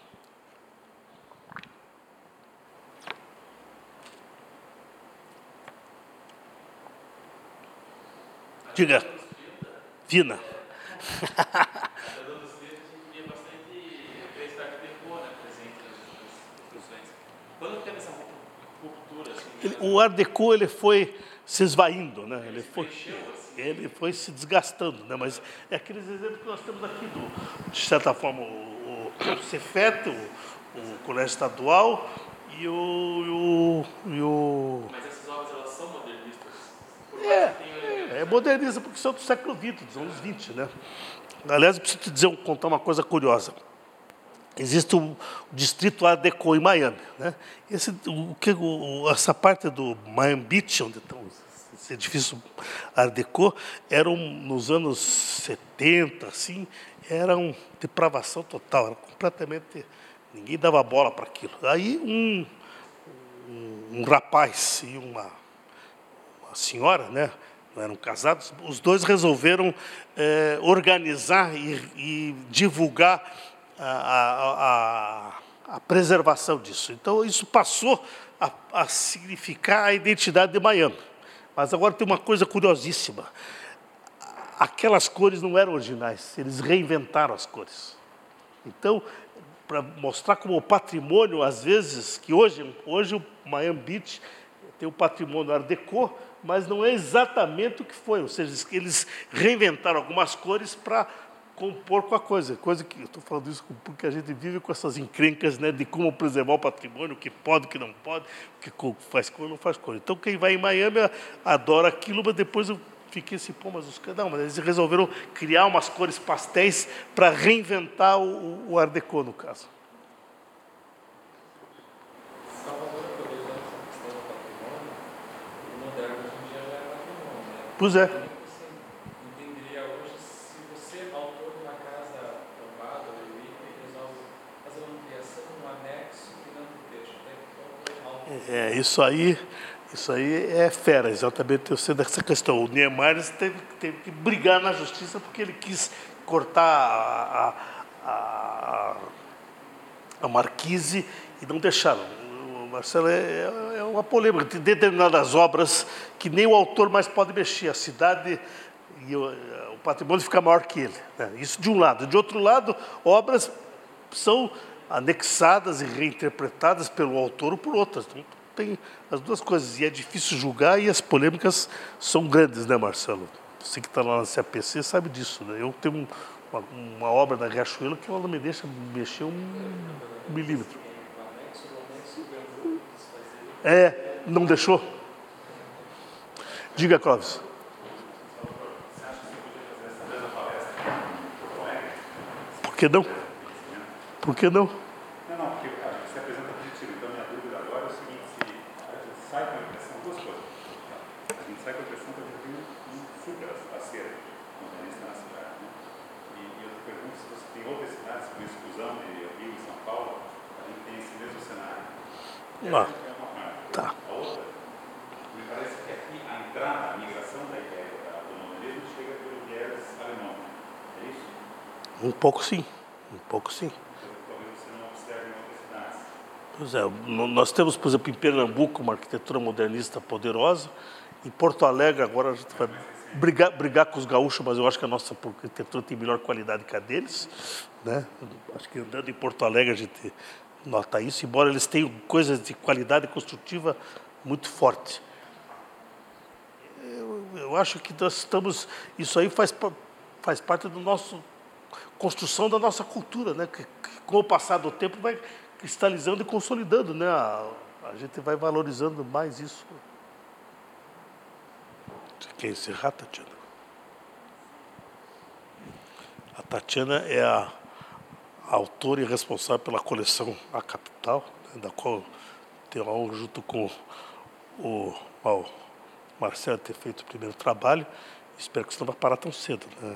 [SPEAKER 2] Diga. Vina. Ele, o Art Deco ele foi se esvaindo, né? Ele foi, ele foi se desgastando, né? Mas é aqueles exemplos que nós temos aqui, do, de certa forma, o, o Cefet, o, o Colégio Estadual e o, e o...
[SPEAKER 4] Mas essas obras, elas são modernistas? Por
[SPEAKER 2] É,
[SPEAKER 4] mais que tenham...
[SPEAKER 2] é modernista porque são do século vinte, dos anos vinte, né? Aliás, eu preciso te dizer, contar uma coisa curiosa. Existe o distrito Art Deco em Miami, né? Esse, o, o, essa parte do Miami Beach, onde estão esse edifício Art Deco, eram nos anos setenta, assim, era uma depravação total, era completamente... Ninguém dava bola para aquilo. Aí um, um, um rapaz e uma, uma senhora, né? Não eram casados, os dois resolveram é, organizar e, e divulgar A, a, a, a preservação disso. Então, isso passou a, a significar a identidade de Miami. Mas agora tem uma coisa curiosíssima. Aquelas cores não eram originais, eles reinventaram as cores. Então, para mostrar como o patrimônio, às vezes, que hoje, hoje o Miami Beach tem o patrimônio Art Deco, mas não é exatamente o que foi. Ou seja, eles reinventaram algumas cores para compor com a coisa, coisa que eu estou falando isso porque a gente vive com essas encrencas, né, de como preservar o patrimônio, o que pode, o que não pode, o que faz cor, não faz cor. Então, quem vai em Miami adora aquilo, mas depois eu fiquei assim, pô, mas os não, mas eles resolveram criar umas cores pastéis para reinventar o, o Art Deco, no caso.
[SPEAKER 3] Salvador poderia usar essa questão do patrimônio, o moderno hoje em dia já é patrimônio, né?
[SPEAKER 2] Pois é. É, isso aí, isso aí é fera, exatamente, eu sei dessa questão. O Niemeyer teve, teve que brigar na justiça porque ele quis cortar a, a, a marquise e não deixaram. O Marcelo é, é uma polêmica. Tem determinadas obras que nem o autor mais pode mexer. A cidade e o, o patrimônio fica maior que ele, né? Isso de um lado. De outro lado, obras são anexadas e reinterpretadas pelo autor ou por outras. Então, tem as duas coisas. E é difícil julgar e as polêmicas são grandes, né, Marcelo? Você que está lá na C A P C sabe disso, né? Eu tenho uma, uma obra da Riachuelo que ela não me deixa mexer um milímetro. É, não deixou? Diga, Clóvis. Por que não? Por que não?
[SPEAKER 5] Não, não, porque a gente se apresenta positivo. Então, minha dúvida agora é o seguinte, se a gente sai com a impressão, duas coisas. a gente sai com a impressão que a gente tem um super a ser modernista na cidade, né? E, e eu te pergunto se você tem outras cidades, com exclusão de Rio e São Paulo, a gente tem esse mesmo cenário.
[SPEAKER 2] Ah,
[SPEAKER 5] Essa é uma parte.
[SPEAKER 2] tá.
[SPEAKER 5] A outra, me parece que aqui a entrada, a migração da ideia do modernismo chega pelo viés alemão. É isso?
[SPEAKER 2] Um pouco sim, um pouco sim.
[SPEAKER 5] Talvez você não observe em outras cidades.
[SPEAKER 2] Pois é, no- nós temos, por exemplo, em Pernambuco, uma arquitetura modernista poderosa. Em Porto Alegre, agora a gente vai brigar, brigar com os gaúchos, mas eu acho que a nossa arquitetura tem melhor qualidade que a deles, né? Acho que andando em Porto Alegre a gente nota isso, embora eles tenham coisas de qualidade construtiva muito forte. Eu, eu acho que nós estamos, isso aí faz, pa- faz parte do nosso construção da nossa cultura, né? Que, que com o passar do tempo vai cristalizando e consolidando, né? A, a gente vai valorizando mais isso. Você quer encerrar, Tatiana? A Tatiana é a, a autora e responsável pela coleção A Capital, né? Da qual tenho a honra, junto com o, o Marcelo, ter feito o primeiro trabalho. Espero que isso não vai parar tão cedo, né?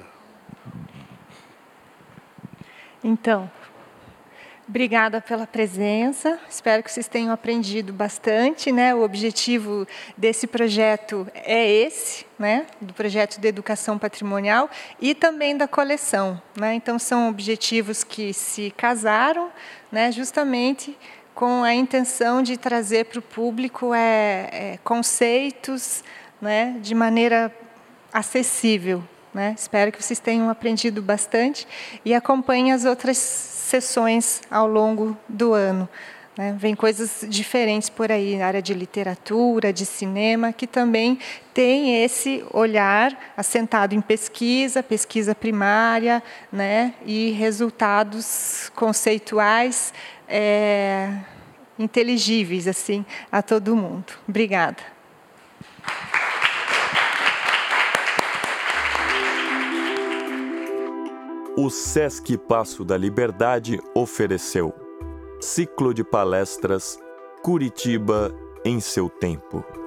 [SPEAKER 6] Então, obrigada pela presença. Espero que vocês tenham aprendido bastante, né? O objetivo desse projeto é esse, né? Do projeto de educação patrimonial e também da coleção, né? Então, são objetivos que se casaram, né? Justamente com a intenção de trazer para o público é, é, conceitos, né? De maneira acessível. Né? Espero que vocês tenham aprendido bastante e acompanhem as outras sessões ao longo do ano. Né? Vem coisas diferentes por aí, na área de literatura, de cinema, que também tem esse olhar assentado em pesquisa, pesquisa primária, né? E resultados conceituais é, inteligíveis assim, a todo mundo. Obrigada.
[SPEAKER 1] O Sesc Paço da Liberdade ofereceu ciclo de palestras Curitiba em seu tempo.